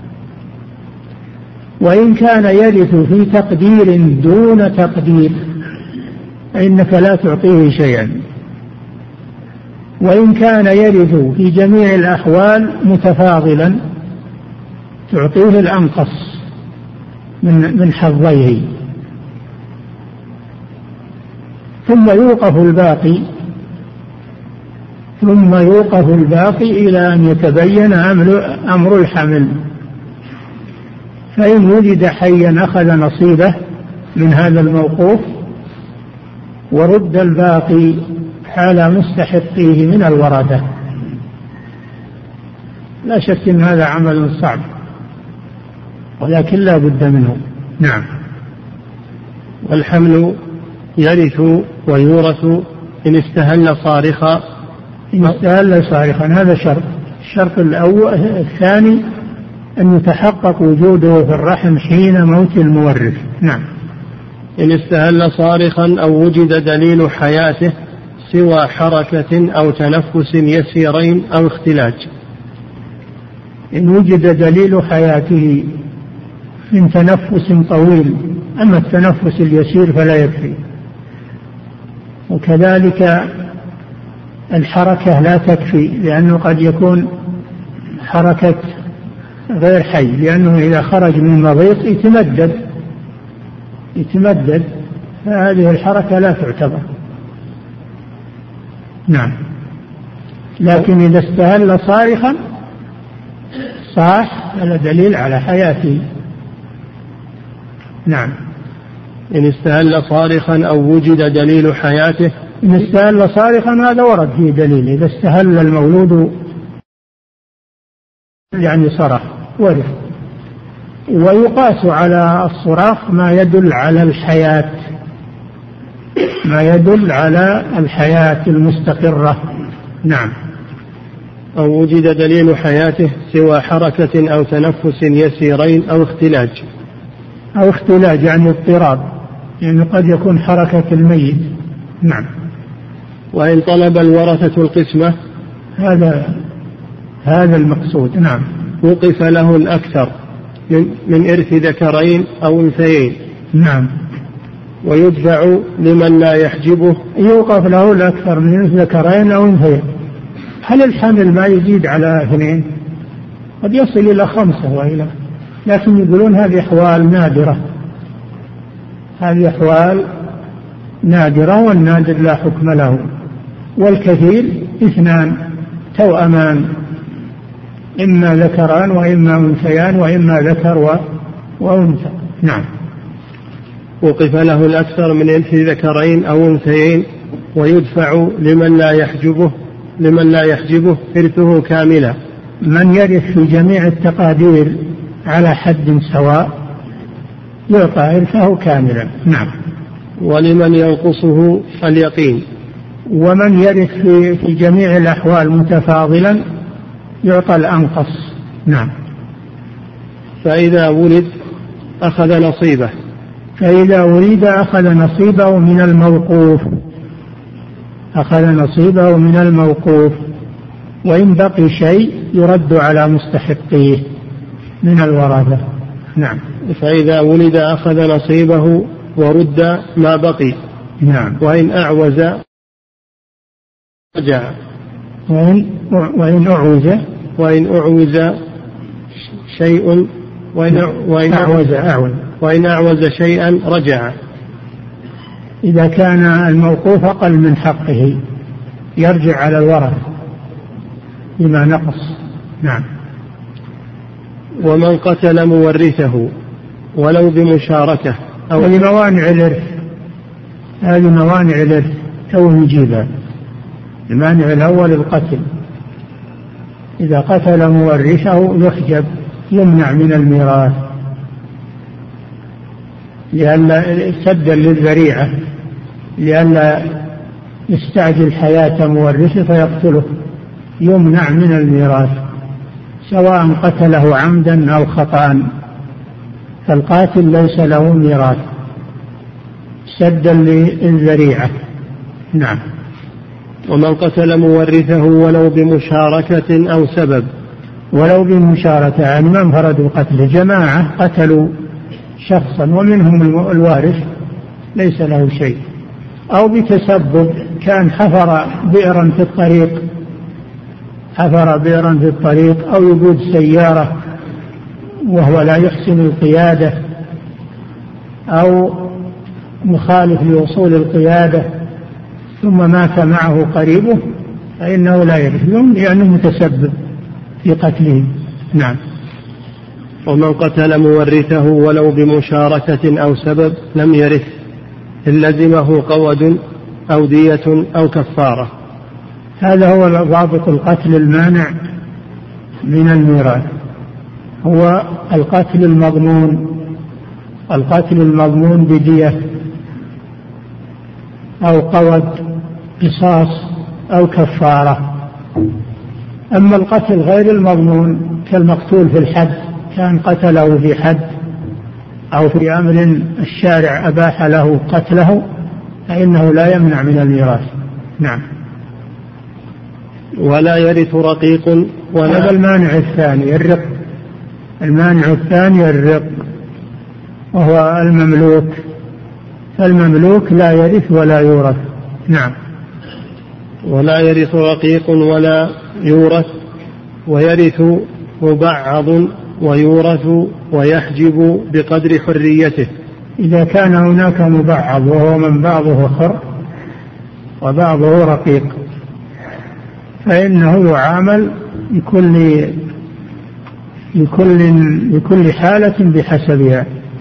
وإن كان يرث في تقدير دون تقدير فإنك لا تعطيه شيئا. وإن كان يرث في جميع الأحوال متفاضلا تعطيه الأنقص من حظيه. ثم يوقف الباقي إلى أن يتبين أمر الحمل، فإن وجد حيا أخذ نصيبه من هذا الموقوف، ورد الباقي على مستحقيه من الورثة. لا شك أن هذا عمل صعب، ولكن لا بد منه. نعم. والحمل يرث ويورث إن استهل صارخا. إن استهل صارخا هذا شرط. الشرط الثاني أن يتحقق وجوده في الرحم حين موت المورث. نعم. إن استهل صارخا أو وجد دليل حياته سوى حركة أو تنفس يسيرين أو اختلاج. إن وجد دليل حياته من تنفس طويل، أما التنفس اليسير فلا يكفي. وكذلك الحركة لا تكفي، لأنه قد يكون حركة غير حي، لأنه إذا خرج من مضيق يتمدد، فهذه الحركة لا تعتبر. نعم. لكن إذا استهل صارخا صاح، هذا دليل على حياته. نعم. إن استهل صارخا أو وجد دليل حياته. إن استهل صارخا هذا ورد فيه دليل. إذا استهل المولود يعني صرخ ورد. ويقاس على الصراخ ما يدل على الحياة، ما يدل على الحياة المستقرة. نعم. أو وجد دليل حياته سوى حركة أو تنفس يسيرين أو اختلاج. أو اختلاج يعني اضطراب، يعني قد يكون حركة الميت. نعم. وإن طلب الورثة القسمة هذا المقصود. نعم. وقف له الأكثر من إرث ذكرين أو أنثيين. نعم. ويدفع لمن لا يحجبه. يوقف له الأكثر من إرث ذكرين أو أنثيين. هل الحمل ما يزيد على 2؟ قد يصل إلى 5 وإلى، لكن يقولون هذه أحوال نادرة. هذه أحوال نادرة، والنادر لا حكم له. والكثير 2 توأمان، إما ذكران وإما أنثيان وإما ذكر وأنثى. نعم. وقف له الأكثر من إرث ذكرين أو أنثيين. ويدفع لمن لا يحجبه إرثه كاملا. من يرث في جميع التقادير على حد سواء يعطى إرثه كاملا. نعم. ولمن ينقصه اليقين. ومن يرث في جميع الأحوال متفاضلا يعطى الأنقص. نعم. فإذا ولد أخذ نصيبه. فإذا ولد أخذ نصيبه من الموقوف. وإن بقي شيء يرد على مستحقيه من الورثة. نعم. فإذا ولد أخذ نصيبه ورد ما بقي. نعم. وإن أعوز رجع. وإن أعوز شيء وإن أعوز شيئا رجع. إذا كان الموقوف أقل من حقه يرجع على الورثة بما نقص. نعم. ومن قتل مورثه ولو بمشاركة أو لموانع الإرث. هذه موانع الإرث تو نجيبها. المانع الأول القتل. إذا قتل مورثه يحجب، يمنع من الميراث، لأن سدا للذريعة، لأن يستعجل حياة مورثه فيقتله، يمنع من الميراث سواء قتله عمدا أو خطأ، فالقاتل ليس له ميراث سدا للذريعة. نعم. ومن قتل مورثه ولو بمشاركة أو سبب. ولو بمشاركة يعني ما انفردوا قتله، جماعة قتلوا شخصا ومنهم الوارث ليس له شيء، أو بتسبب، كان حفر بئرا في الطريق أو يقود سيارة وهو لا يحسن القيادة أو مخالف لوصول القيادة ثم مات معه قريبه فإنه لا يرثهم لأنه متسبب في قتله. نعم. ومن قتل مورثه ولو بمشاركة أو سبب لم يرث إن لزمه قود أو دية أو كفارة. هذا هو ضابط القتل المانع من الميراث، هو القتل المضمون بدية أو قود قصاص أو كفارة. أما القتل غير المضمون كالمقتول في الحد، كان قتله في حد أو في أمر الشارع أباح له قتله فإنه لا يمنع من الميراث. نعم. ولا يرث رقيق. هذا المانع الثاني الرق. المانع الثاني الرق وهو المملوك، فالمملوك لا يرث ولا يورث. نعم. ولا يرث رقيق ولا يورث، ويرث مبعض ويورث ويحجب بقدر حريته. إذا كان هناك مبعض وهو من بعضه حر وبعضه رقيق فإنه يعامل لكل حالة بحسبها،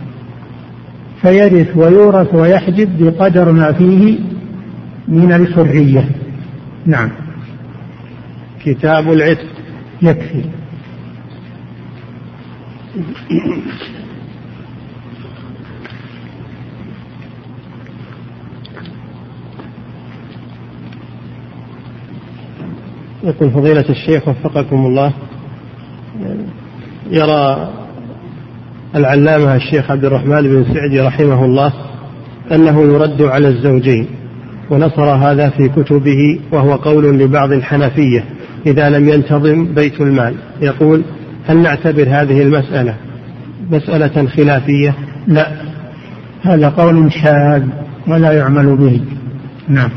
فيرث ويورث ويحجب بقدر ما فيه من الحرية. نعم. كتاب العتق. يكفي. يقول فضيلة الشيخ وفقكم الله، يرى العلامة الشيخ عبد الرحمن بن سعدي رحمه الله أنه يرد على الزوجين، ونصر هذا في كتبه، وهو قول لبعض الحنفية إذا لم ينتظم بيت المال. يقول: هل نعتبر هذه المسألة مسألة خلافية؟ لا، هذا قول شاذ ولا يعمل به. نعم.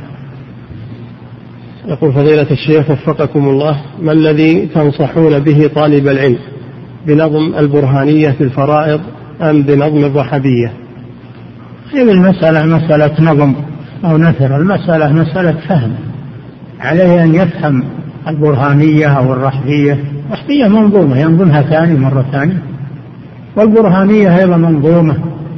يقول فضيلة الشيخ وفقكم الله: ما الذي تنصحون به طالب العلم، بنظم البرهانية في الفرائض أم بنظم الرحبية؟ هذه المسألة مسألة نظم أو نثر، المسألة مسألة فهم، عليه أن يفهم البرهانية أو الرحبية. الرحبية منظومة ينظمها ثاني مرة ثانية، والبرهانية أيضا منظومة.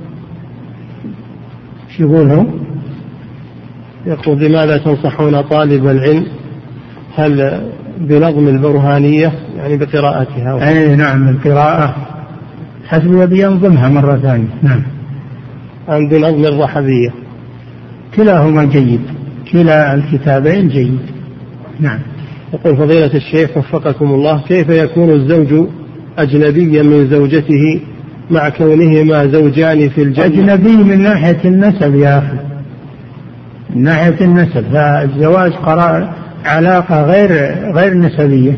شو يقوله؟ يقول: لماذا تنصحون طالب العلم؟ هل بنظم البرهانية يعني بقراءتها؟ أي نعم، القراءة حسب بينظمها مرة ثانية. نعم. أم بنظم الرحبية؟ كلاهما جيد، كلا الكتابين جيد. نعم. يقول فضيلة الشيخ وفقكم الله: كيف يكون الزوج أجنبيا من زوجته مع كونهما زوجان في الجنة؟ أجنبي من ناحية النسب يا أخي، من ناحية النسب، فالزواج علاقة غير نسبية،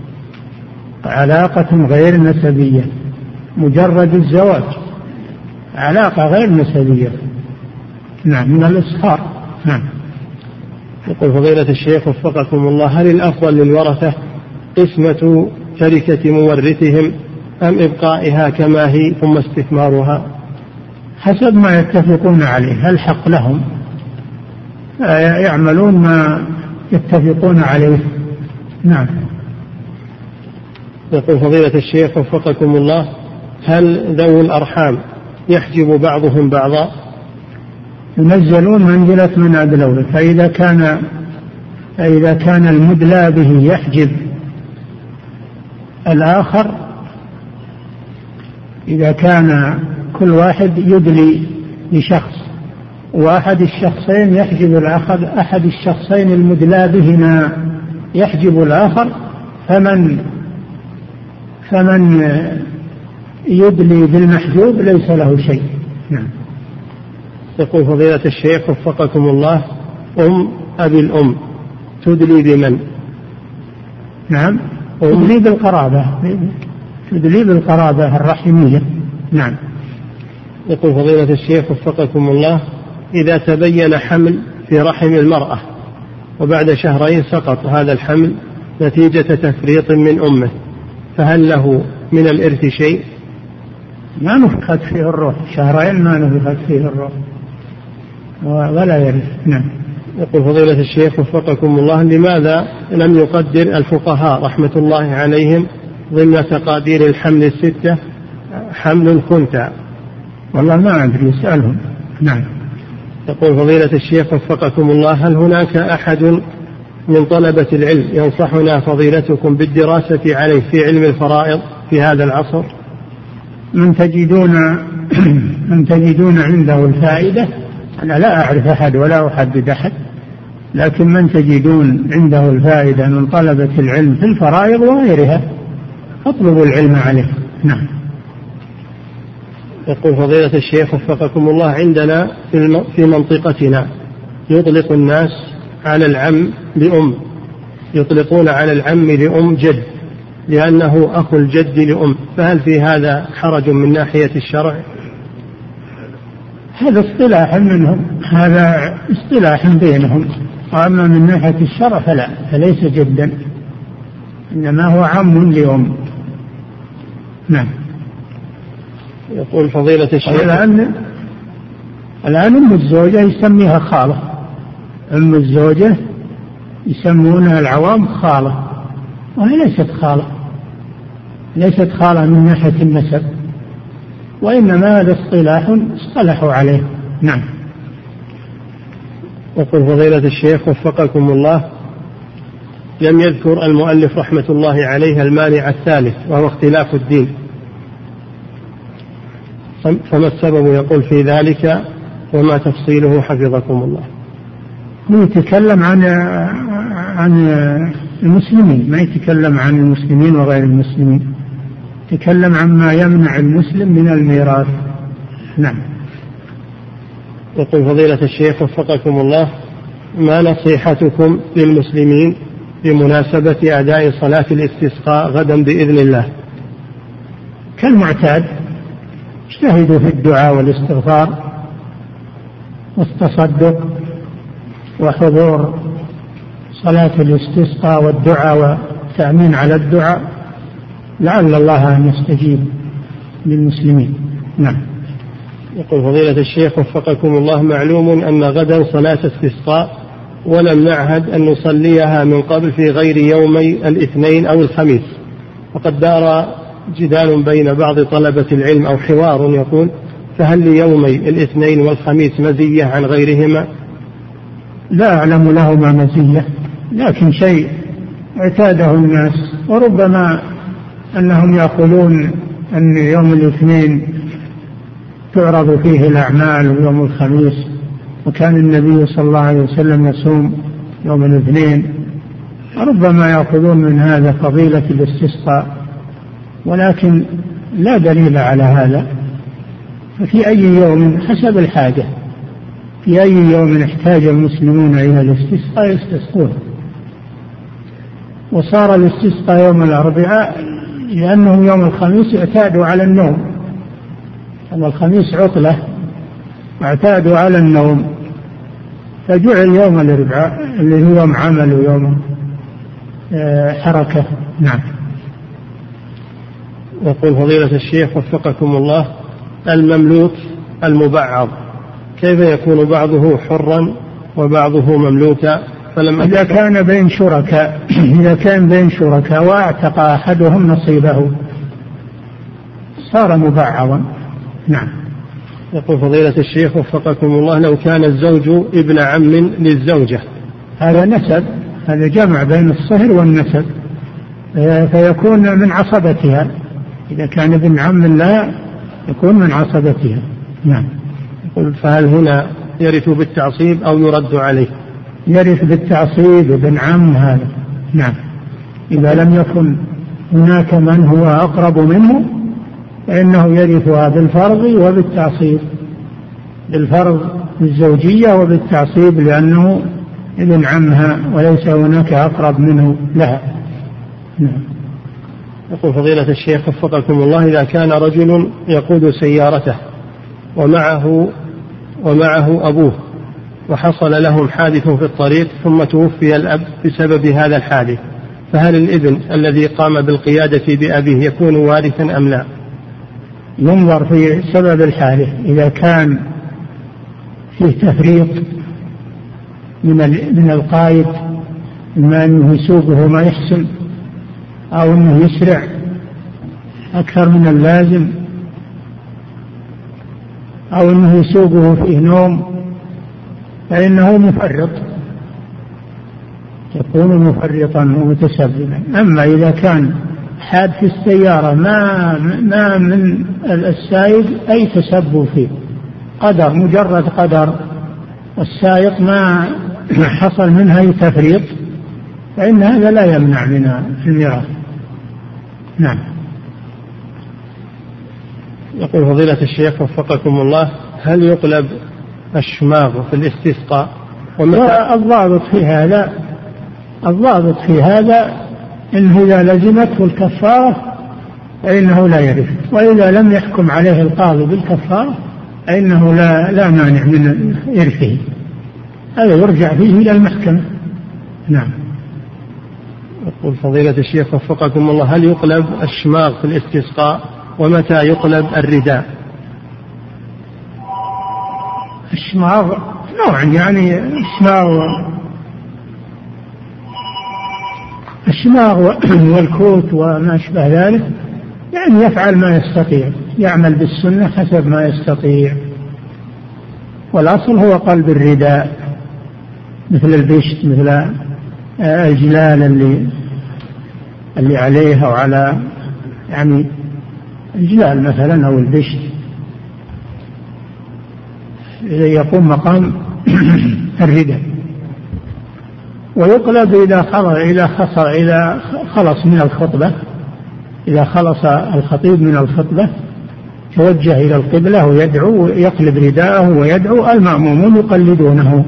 علاقة غير نسبية، مجرد الزواج علاقة غير نسبية. نعم، من الإصهار. نعم. يقول فضيلة الشيخ وفقكم الله: هل الأفضل للورثة قسمة تركة مورثهم أم إبقائها كما هي ثم استثمارها؟ حسب ما يتفقون عليه، الحق لهم، يعملون ما يتفقون عليه. نعم. يقول فضيلة الشيخ وفقكم الله: هل ذوي الأرحام يحجب بعضهم بعضا؟ ينزلون منزلة من أدلوه، فإذا كان المدلى به يحجب الآخر، إذا كان كل واحد يدلي لشخص وأحد الشخصين يحجب الآخر، أحد الشخصين المدلى بهما يحجب الآخر، فمن يدلي بالمحجوب ليس له شيء. نعم. يقول فضيلة الشيخ وفقكم الله: أبي الأم تدلي بمن؟ نعم، تدلي بالقرابة الرحمية. نعم. يقول فضيلة الشيخ وفقكم الله: إذا تبين حمل في رحم المرأة وبعد شهرين سقط هذا الحمل نتيجة تفريط من أمه، فهل له من الإرث شيء؟ ما نفخت فيه الروح، شهرين ما نفخت فيه الروح ولا يرث. نعم. يقول فضيلة الشيخ وفقكم الله: لماذا لم يقدر الفقهاء رحمة الله عليهم ضمن تقادير الحمل الستة حمل خنثى؟ والله ما أدري، اسألهم. نعم. يقول فضيلة الشيخ وفقكم الله: هل هناك أحد من طلبة العلم ينصحنا فضيلتكم بالدراسة عليه في علم الفرائض في هذا العصر؟ من تجدون عنده الفائدة، أنا لا أعرف أحد ولا أحدد أحد، لكن من تجدون عنده الفائدة من طلبة العلم في الفرائض وغيرها فاطلبوا العلم عليه. نعم. يقول فضيلة الشيخ وفقكم الله: عندنا في منطقتنا يطلق الناس على العم لأم، يطلقون على العم لأم جد لأنه أخو الجد لأم، فهل في هذا حرج من ناحية الشرع؟ هذا اصطلاح منهم، هذا اصطلاح بينهم، وأما من ناحية الشرع فلا، فليس جدا، إنما هو عم لأم. نعم. يقول فضيلة الشيخ: الآن أم الزوجة يسميها خالة، أم الزوجة يسمونها العوام خالة، وهي ليست خالة من ناحية النسب، وإنما هذا اصطلاح اصطلحوا عليه. نعم. يقول فضيلة الشيخ وفقكم الله: لم يذكر المؤلف رحمة الله عليه المانع الثالث وهو اختلاف الدين، فما السبب يقول في ذلك وما تفصيله حفظكم الله؟ يتكلم عن المسلمين، ما يتكلم عن المسلمين وغير المسلمين، يتكلم عما يمنع المسلم من الميراث. نعم. يقول فضيلة الشيخ وفقكم الله: ما نصيحتكم للمسلمين بمناسبة أداء صلاة الاستسقاء غدا بإذن الله؟ كالمعتاد، اجتهدوا في الدعاء والاستغفار والتصدق وحضور صلاة الاستسقاء والدعاء والتأمين على الدعاء، لعل الله أن يستجيب للمسلمين. نعم. يقول فضيلة الشيخ وفقكم الله: معلوم أن غدا صلاة استسقاء، ولم نعهد أن نصليها من قبل في غير يومي الاثنين أو الخميس، وقد دار جدال بين بعض طلبة العلم أو حوار يقول: فهل ليومي الاثنين والخميس مزية عن غيرهما؟ لا أعلم لهما مزية، لكن شيء اعتاده الناس، وربما أنهم يقولون أن يوم الاثنين تعرض فيه الأعمال ويوم الخميس، وكان النبي صلى الله عليه وسلم يصوم يوم الاثنين، ربما يأخذون من هذا فضيلة الاستسقاء، ولكن لا دليل على هذا. ففي أي يوم حسب الحاجة، في أي يوم احتاج المسلمون إلى الاستسقاء يستسقون. وصار الاستسقاء يوم الأربعاء لأنه يوم الخميس اعتادوا على النوم، يوم الخميس عطلة واعتادوا على النوم، فجعل يوم الأربعاء اللي هو يوم عمل ويوم حركة. نعم. يقول فضيلة الشيخ وفقكم الله: المملوك المبعض كيف يكون بعضه حرا وبعضه مملوكا؟ إذا كان بين شركاء، إذا كان بين شركاء واعتق أحدهم نصيبه صار مبعضا. نعم. يقول فضيلة الشيخ وفقكم الله: لو كان الزوج ابن عم للزوجة، هذا نسب، هذا جمع بين الصهر والنسب، فيكون من عصبتها. إذا كان ابن عم لا يكون من عصبتها. نعم. يقول: فهل هنا يرث بالتعصيب أو يرد عليه؟ يرث بالتعصيب ابن عم هذا. نعم. إذا لم يكن هناك من هو أقرب منه فإنه يرثها بالفرض وبالتعصيب، بالفرض بالزوجية وبالتعصيب، لأنه ابن عمها وليس هناك أقرب منه لها. نعم. يقول فضيلة الشيخ وفقكم الله: إذا كان رجل يقود سيارته ومعه أبوه، وحصل لهم حادث في الطريق ثم توفي الأب بسبب هذا الحادث، فهل الابن الذي قام بالقيادة بأبيه يكون وارثا أم لا؟ ينظر في سبب الحادث، إذا كان فيه تفريط من القائد، إما أنه يسوقه ما يحسن أو أنه يسرع أكثر من اللازم أو أنه يسوقه فيه نوم، فإنه مفرط، يكون مفرطا ومتسببا. أما إذا كان حاد في السيارة ما من السائق أي تسبب فيه، قدر، مجرد قدر، والسائق ما حصل منها أي تفريط، فإن هذا لا يمنع من الميراث. نعم. يقول فضيلة الشيخ وفقكم الله: هل يقلب الشماغ في الاستسقاء؟ الضابط في هذا إنه إذا لزمته الكفارة فإنه لا يرث، وإذا لم يحكم عليه القاضي بالكفارة فإنه لا مانع من إرثه، هذا يرجع فيه إلى المحكمة. نعم. يقول فضيلة الشيخ وفقكم الله: هل يقلب الشماغ في الاستسقاء؟ ومتى يقلب الرداء؟ الشماغ نوع، يعني الشماغ والكوت وما أشبه ذلك، يعني يفعل ما يستطيع، يعمل بالسنة حسب ما يستطيع، والأصل هو قلب الرداء، مثل البشت، مثل الجلال اللي عليها وعلى، يعني الجلال مثلا أو البشت يقوم مقام الرداء. ويقلب إذا خلص من الخطبة، إذا خلص الخطيب من الخطبة توجه إلى القبلة ويدعو ويقلب رداءه ويدعو، المأمومون يقلدونه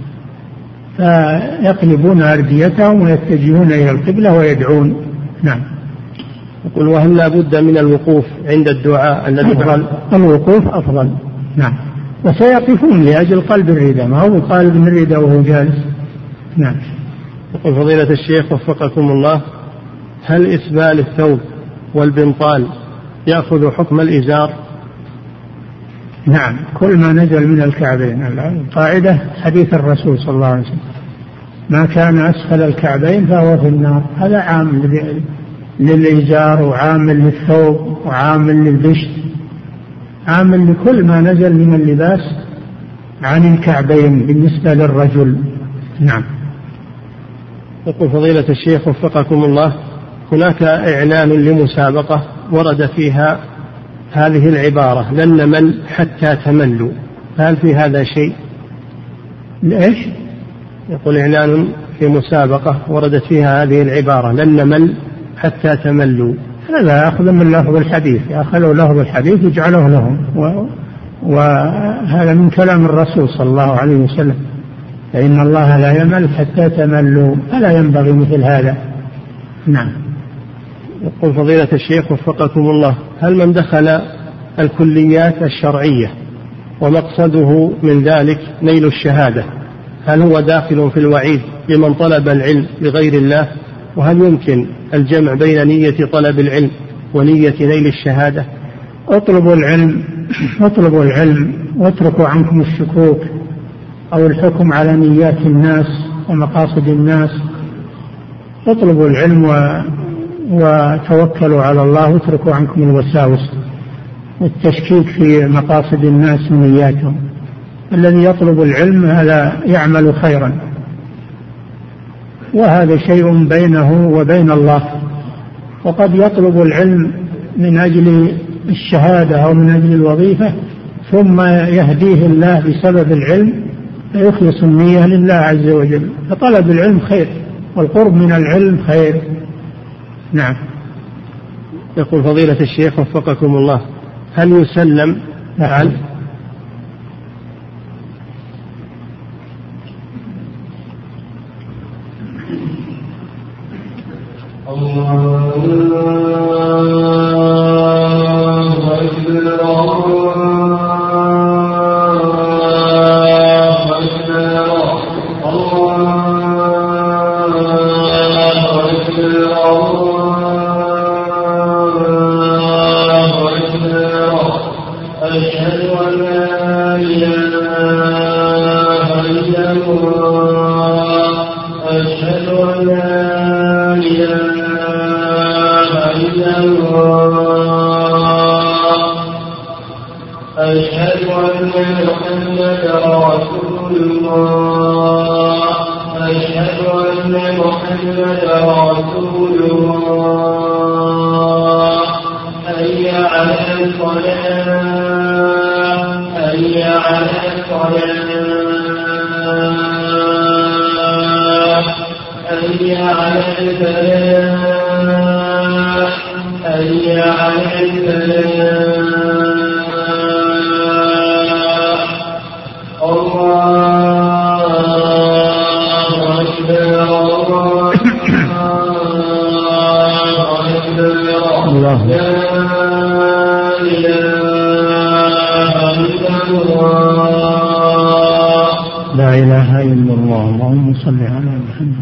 فيقلبون أرديتهم ويتجهون إلى القبلة ويدعون. نعم. يقول وهل لا بد من الوقوف عند الدعاء الذي أفضل؟ الوقوف أفضل. نعم. وسيقفون لأجل قلب الرداء، ما هو قالب من الرداء وهو جالس. نعم. يقول فضيلة الشيخ وفقكم الله، هل إسبال الثوب والبنطال يأخذ حكم الإزار؟ نعم، كل ما نزل من الكعبين. القاعدة حديث الرسول صلى الله عليه وسلم: ما كان أسفل الكعبين فهو في النار. هذا عام للإزار وعام للثوب وعام للبشت، عام لكل ما نزل من اللباس عن الكعبين بالنسبة للرجل. نعم. يقول فضيلة الشيخ وفقكم الله، هناك إعلان لمسابقة ورد فيها هذه العبارة: لن نمل حتى تملوا، هل في هذا شيء؟ ليش؟ يقول إعلان في مسابقة وردت فيها هذه العبارة: لن نمل حتى تملوا. هذا أخذ من لفظ الحديث، أخذوا لفظ الحديث وجعلوه لهم، وهذا من كلام الرسول صلى الله عليه وسلم: فإن الله لا يمل حتى تملوا، فلا ينبغي مثل هذا. نعم. يقول فضيلة الشيخ وفقكم الله، هل من دخل الكليات الشرعية ومقصده من ذلك نيل الشهادة، هل هو داخل في الوعيد لمن طلب العلم لغير الله؟ وهل يمكن الجمع بين نية طلب العلم ونية نيل الشهادة؟ اطلبوا العلم واتركوا عنكم الشكوك أو الحكم على نيات الناس ومقاصد الناس. اطلبوا العلم وتوكلوا على الله واتركوا عنكم الوساوس والتشكيك في مقاصد الناس ونياتهم. الذي يطلب العلم هذا يعمل خيرا، وهذا شيء بينه وبين الله. وقد يطلب العلم من أجل الشهادة أو من أجل الوظيفة، ثم يهديه الله بسبب العلم فيخلص النية لله عز وجل. فطلب العلم خير والقرب من العلم خير. نعم. يقول فضيلة الشيخ وفقكم الله، هل يسلم عن لا إله إلا الله. اللهم صل على محمد.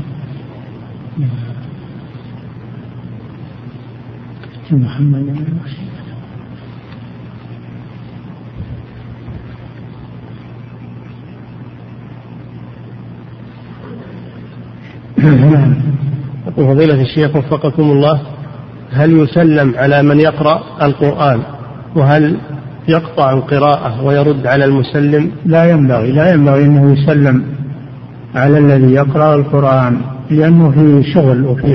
فضيلة الشيخ وفقكم الله، هل يسلم على من يقرأ القرآن؟ وهل يقطع القراءة ويرد على المسلم؟ لا ينبغي أنه يسلم على الذي يقرأ القرآن، لأنه في شغل وفي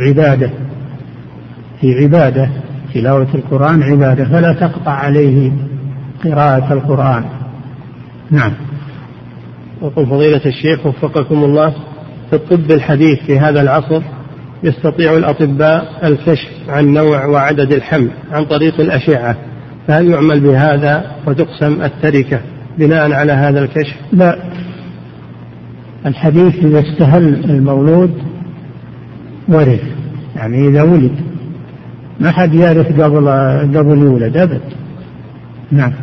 عبادة، تلاوة القرآن عبادة، فلا تقطع عليه قراءة القرآن. نعم. وقل فضيلة الشيخ وفقكم الله، في الطب الحديث في هذا العصر يستطيع الأطباء الكشف عن نوع وعدد الحمل عن طريق الأشعة، فهل يعمل بهذا وتقسم التركة بناء على هذا الكشف؟ لا، الحديث إذا استهل المولود ورث، يعني إذا ولد ما حد يعرف قبل يولد أبد. نعم.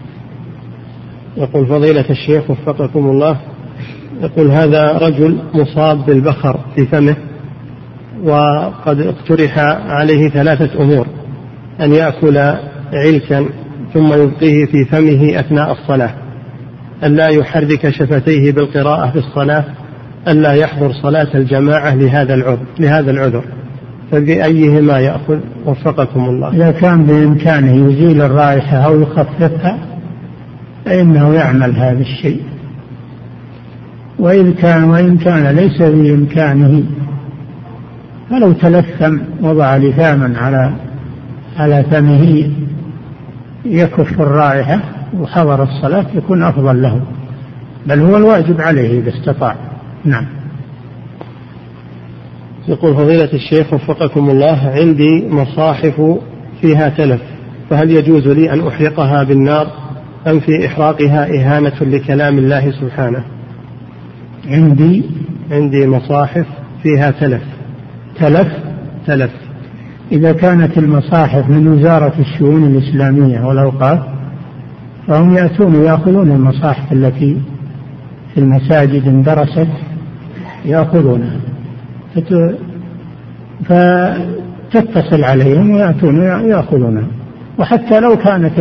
يقول فضيلة الشيخ وفقكم الله، يقول هذا رجل مصاب بالبخر في فمه، وقد اقترح عليه 3 أمور: أن يأكل علكا ثم يبقيه في فمه أثناء الصلاة، أن لا يحرك شفتيه بالقراءة في الصلاة، أن لا يحضر صلاة الجماعة لهذا العذر، فبأيهما يأخذ وفقكم الله؟ إذا كان بإمكانه يزيل الرائحة أو يخففها فإنه يعمل هذا الشيء، وإن كان ليس بإمكانه فلو تلثم وضع لثاما على فمه يكف الرائحة وحضر الصلاة يكون أفضل له، بل هو الواجب عليه إذا استطاع. نعم. يقول فضيلة الشيخ وفقكم الله، عندي مصاحف فيها تلف، فهل يجوز لي أن أحرقها بالنار أم في إحراقها إهانة لكلام الله سبحانه؟ عندي مصاحف فيها تلف. إذا كانت المصاحف من وزارة الشؤون الإسلامية والأوقاف فهم يأخذون المصاحف التي في المساجد اندرست يأخذونها، فتتصل عليهم ويأتون يأخذونها. وحتى لو كانت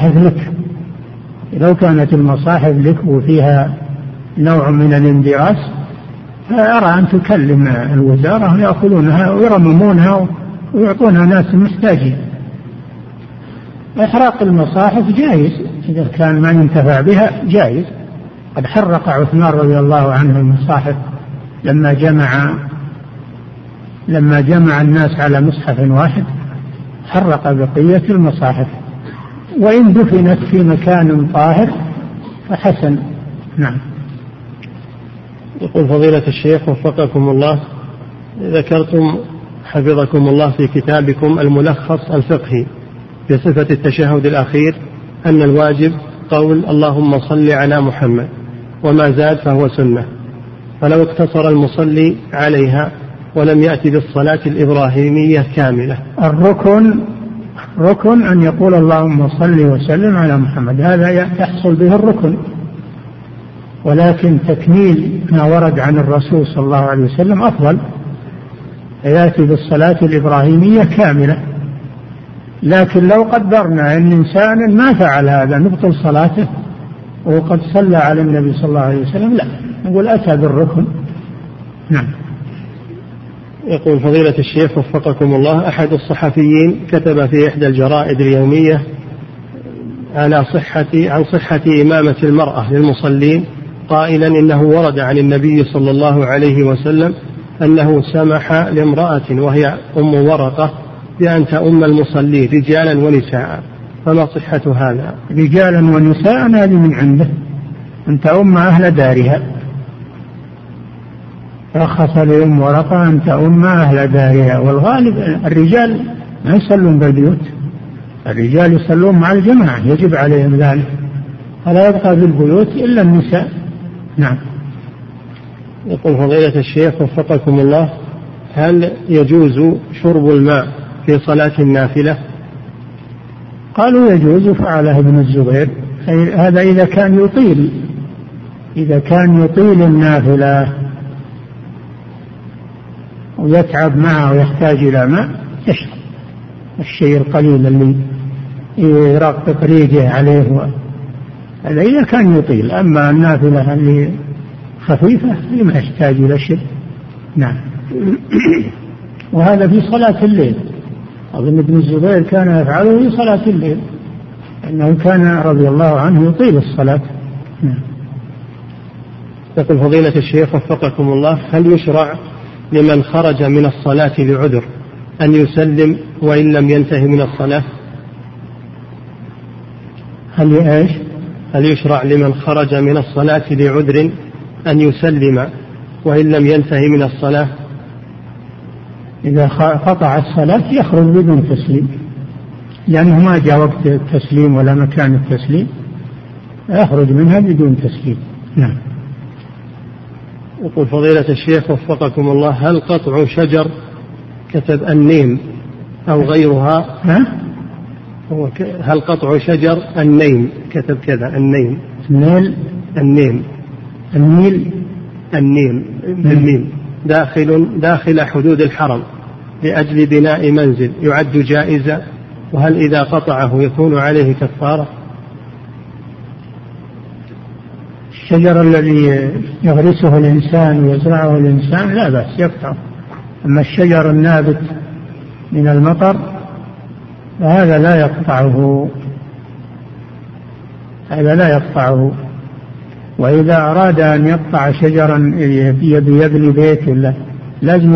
المصاحف لك وفيها نوع من الاندراس فأرى أن تكلم الوزارة ويأخذونها ويرممونها ويعطونها ناس محتاجين. إحراق المصاحف جائز إذا كان ما ينتفع بها، جائز. قد حرق عثمان رضي الله عنه المصاحف لما جمع الناس على مصحف واحد، حرق بقية المصاحف، وإن دفنت في مكان طاهر فحسن. نعم. يقول فضيلة الشيخ وفقكم الله، ذكرتم حفظكم الله في كتابكم الملخص الفقهي في صفة التشهد الأخير أن الواجب قول اللهم صل على محمد، وما زاد فهو سنة، فلو اقتصر المصلي عليها ولم يأتي بالصلاة الإبراهيمية كاملة. الركن أن يقول اللهم صل وسلم على محمد، هذا يحصل به الركن، ولكن تكميل ما ورد عن الرسول صلى الله عليه وسلم أفضل، يأتي بالصلاة الإبراهيمية كاملة. لكن لو قدرنا أن إنسانا ما فعل هذا نبطل صلاته وقد صلى على النبي صلى الله عليه وسلم، لا، نقول أتى بالركن. نعم. يقول فضيلة الشيخ وفقكم الله، أحد الصحفيين كتب في إحدى الجرائد اليومية عن صحة إمامة المرأة للمصلين، قائلا إنه ورد عن النبي صلى الله عليه وسلم أنه سمح لامرأة وهي أم ورقة بأن تؤم المصلين رجالا ونساء، فما صحة هذا؟ رجالا ونساء هذه من عنده، أن تؤم أهل دارها، رخص لأم ورقة أن تؤم أهل دارها، والغالب الرجال ما يصلون بالبيوت، الرجال يصلون مع الجماعة يجب عليهم ذلك، فلا يبقى في البيوت إلا النساء. نعم. يقول فضيلة الشيخ وفقكم الله، هل يجوز شرب الماء في صلاة النافلة؟ قالوا يجوز، فعله ابن الزبير، هذا إذا كان يطيل النافلة ويتعب معه ويحتاج إلى ماء يشرب الشيء القليل اللي يرقق ريقه عليه، هذا إذا كان يطيل. أما النافلة اللي خفيفة ما يحتاج إلى شرب. نعم. وهذا في صلاة الليل، أظن ابن الزبير كان يفعله في صلاة الليل، أنه كان رضي الله عنه يطيل الصلاة. نعم. يقول فضيلة الشيخ وفقكم الله، هل يشرع لمن خرج من الصلاة لعذر أن يسلم وإن لم ينتهي من الصلاة؟ هل يشرع لمن خرج من الصلاة لعذر أن يسلم وإن لم ينتهي من الصلاة؟ إذا قطع الصلاة يخرج بدون تسليم، لأنه ما جاء وقت التسليم ولا مكان التسليم، يخرج منها بدون تسليم. نعم. يقول فضيلة الشيخ وفقكم الله، هل قطع شجر كتب النيم أو غيرها؟ هل قطع شجر النيم كتب كذا النيم النيم بالميم داخل حدود الحرم لأجل بناء منزل يعد جائزة، وهل إذا قطعه يكون عليه كفارة؟ الشجر الذي يغرسه الإنسان ويزرعه الإنسان لا بأس يقطع، أما الشجر النابت من المطر فهذا لا يقطعه. وإذا أراد أن يقطع شجرا يبني بيت ولا لازم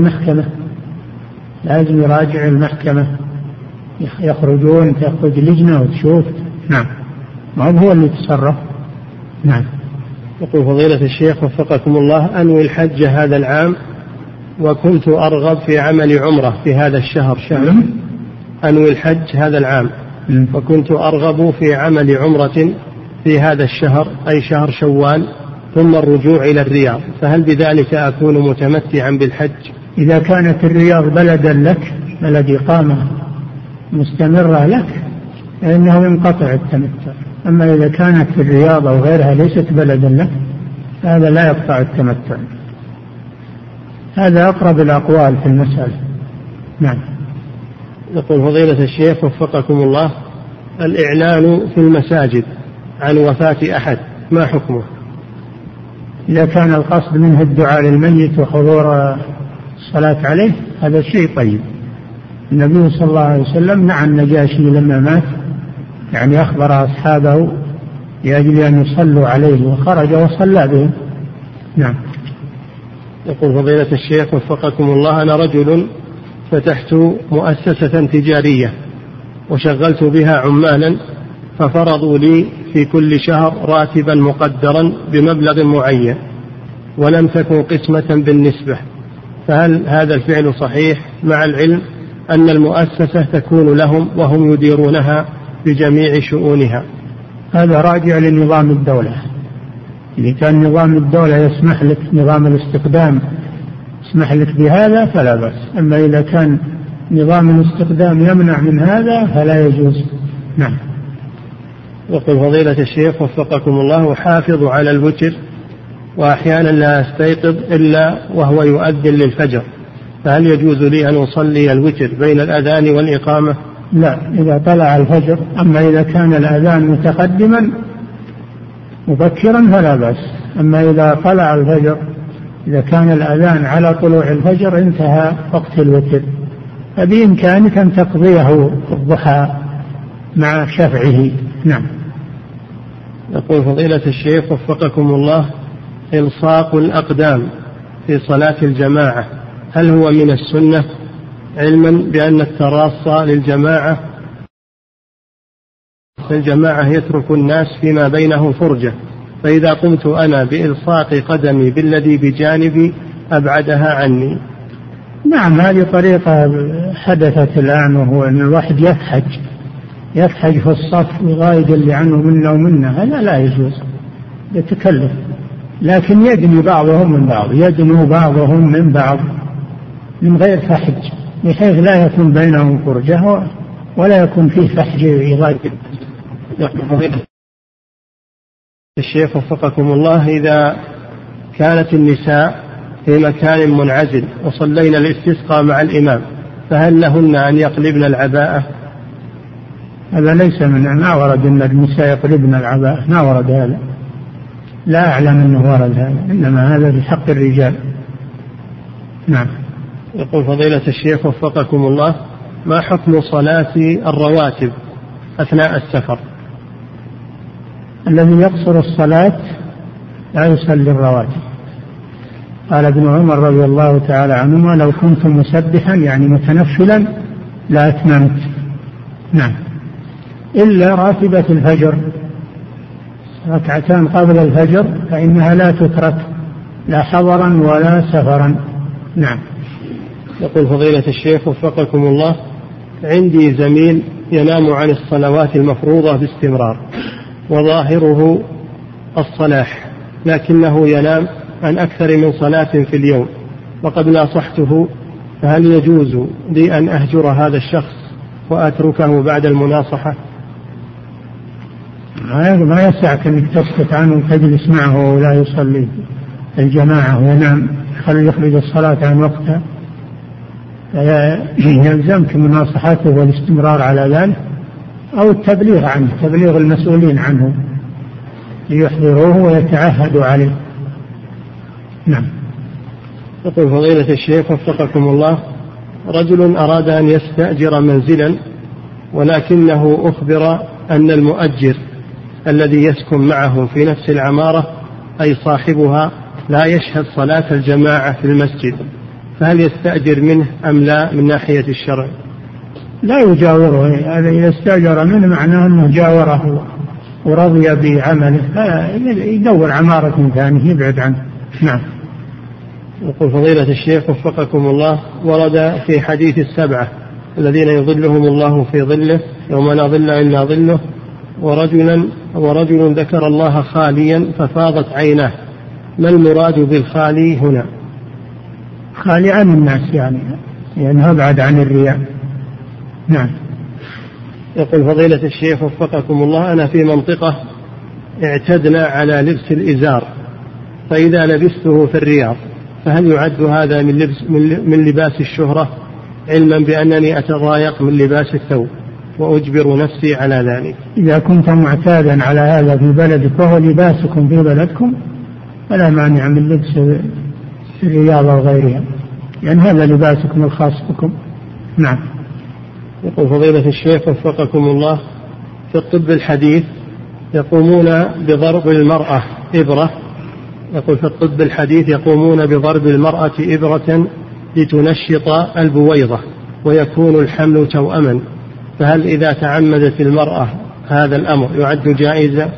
يراجع المحكمة، تخرج لجنة وتشوف. نعم، ما هو اللي يتصرف. نعم. يقول فضيلة الشيخ وفقكم الله، أنوي الحج هذا العام وكنت أرغب في عمل عمرة في هذا الشهر أنوي الحج هذا العام وكنت أرغب في عمل عمرة في هذا الشهر أي شهر شوال ثم الرجوع إلى الرياض، فهل بذلك أكون متمتعا بالحج؟ إذا كانت الرياض بلدا لك، بلد إقامة مستمرة لك، فإنه ينقطع التمتع. أما إذا كانت في الرياض أو غيرها ليست بلدا لك هذا لا يقطع التمتع. هذا أقرب الأقوال في المسألة. نعم. يقول فضيلة الشيخ وفقكم الله، الإعلان في المساجد عن وفاة أحد ما حكمه؟ إذا كان القصد منه الدعاء للميت وحضور الصلاة عليه هذا شيء طيب. النبي صلى الله عليه وسلم نعى النجاشي لما مات، يعني أخبر أصحابه لأجل أن يصلوا عليه وخرج وصلى بهم. نعم. يقول فضيلة الشيخ وفقكم الله، أنا رجل فتحت مؤسسة تجارية وشغلت بها عمالا، ففرضوا لي في كل شهر راتبا مقدرا بمبلغ معين ولم تكن قسمة بالنسبة، فهل هذا الفعل صحيح مع العلم أن المؤسسة تكون لهم وهم يديرونها بجميع شؤونها؟ هذا راجع لنظام الدولة. إذا كان نظام الدولة يسمح لك، نظام الاستقدام يسمح لك بهذا فلا بأس، أما إذا كان نظام الاستقدام يمنع من هذا فلا يجوز. نعم. يقول فضيلة الشيخ وفقكم الله، أحافظ على الوتر وأحيانا لا أستيقظ إلا وهو يؤذن للفجر، فهل يجوز لي أن أصلي الوتر بين الأذان والإقامة؟ لا، إذا طلع الفجر. أما إذا كان الأذان متقدما مبكرا فلا بأس. أما إذا طلع الفجر، إذا كان الأذان على طلوع الفجر انتهى وقت الوتر، فبإمكانك أن تقضيه الضحى مع شفعه. نعم. يقول فضيلة الشيخ وفقكم الله، إلصاق الأقدام في صلاة الجماعة هل هو من السنة، علما بأن التراص للجماعة يترك الناس فيما بينهم فرجة، فإذا قمت أنا بإلصاق قدمي بالذي بجانبي أبعدها عني؟ نعم، هذه طريقة حدثت الآن، وهو أن الواحد يفحج في الصف ويغايد اللي عنه منا ومنا، هذا لا يجوز، يتكلف. لكن يدني بعضهم من بعض، يدنو بعضهم من بعض من غير فحج، بحيث لا يكون بينهم فرجة ولا يكون فيه فحج يغايد. الشيخ وفقكم الله، إذا كانت النساء في مكان منعزل وصلينا الاستسقاء مع الإمام، فهل لهن أن يقلبن العباءة؟ هذا ليس ما ورد أن النساء يقلبن العباءة، ما ورد هذا، لا أعلم أنه ورد هذا، إنما هذا بحق الرجال. نعم. يقول فضيلة الشيخ وفقكم الله، ما حكم صلاة الرواتب أثناء السفر؟ الذي يقصر الصلاة لا يصلي الرواتب. قال ابن عمر رضي الله تعالى عنهما: لو كنت مسبحا يعني متنفلا لا أتممت. نعم. إلا راتبة الفجر، ركعتان قبل الفجر فإنها لا تترك لا حضرا ولا سفرا. نعم. يقول فضيلة الشيخ وفقكم الله: عندي زميل ينام عن الصلوات المفروضة باستمرار وظاهره الصلاح، لكنه ينام عن أكثر من صلاة في اليوم، وقد ناصحته، فهل يجوز لي أن أهجر هذا الشخص وأتركه بعد المناصحة؟ ما يسعك أنك تسكت عنه وتجلس معه ولا يصلي الجماعة وينام، خلي يخرج الصلاة عن وقتها. يلزمك مناصحته والاستمرار على ذلك، أو التبليغ عنه، تبليغ المسؤولين عنه ليحضروه ويتعهدوا عليه. نعم. يقول فضيلة الشيخ وفقكم الله: رجل أراد أن يستأجر منزلا، ولكنه أخبر أن المؤجر الذي يسكن معه في نفس العمارة أي صاحبها لا يشهد صلاة الجماعة في المسجد، فهل يستأجر منه أم لا من ناحية الشرع؟ لا يجاوره، هذا إذا استأجر منه معناه أنه جاوره ورضي بعمله، يدور عمارة ثانية يبعد عنه. نعم. يقول فضيلة الشيخ وفقكم الله: ورد في حديث السبعة الذين يظلهم الله في ظله يوم لا ظل إلا ظله، ورجل ذكر الله خاليا ففاضت عيناه، ما المراد بالخالي هنا؟ خالي عن الناس، يعني أبعد عن الرياء. نعم. يقول فضيلة الشيخ وفقكم الله: أنا في منطقة اعتدنا على لبس الإزار، فإذا لبسته في الرياض فهل يعد هذا من لباس الشهرة، علما بأنني أتضايق من لباس الثوب وأجبر نفسي على ذلك؟ إذا كنت معتادا على هذا في بلدك وهو لباسكم في بلدكم فلا مانع من لبس الرياض وغيرها، يعني هذا لباسكم الخاص بكم. نعم. يقول فضيلة الشيخ وفقكم الله: في الطب الحديث يقومون بضرب المرأة إبرة، يقول في الطب الحديث يقومون بضرب المرأة إبرة لتنشط البويضة ويكون الحمل توأما، فهل إذا تعمدت المرأة هذا الأمر يعد جائزة؟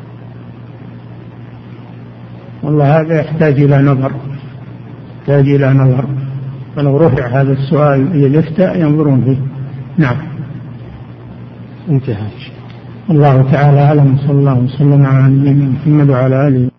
والله هذا يحتاج إلى نظر، فلو رفع هذا السؤال إلى الإفتاء ينظرون فيه. نعم. انتهى. الله تعالى أعلم، صلى الله وسلم على نبينا محمد وعلى آله.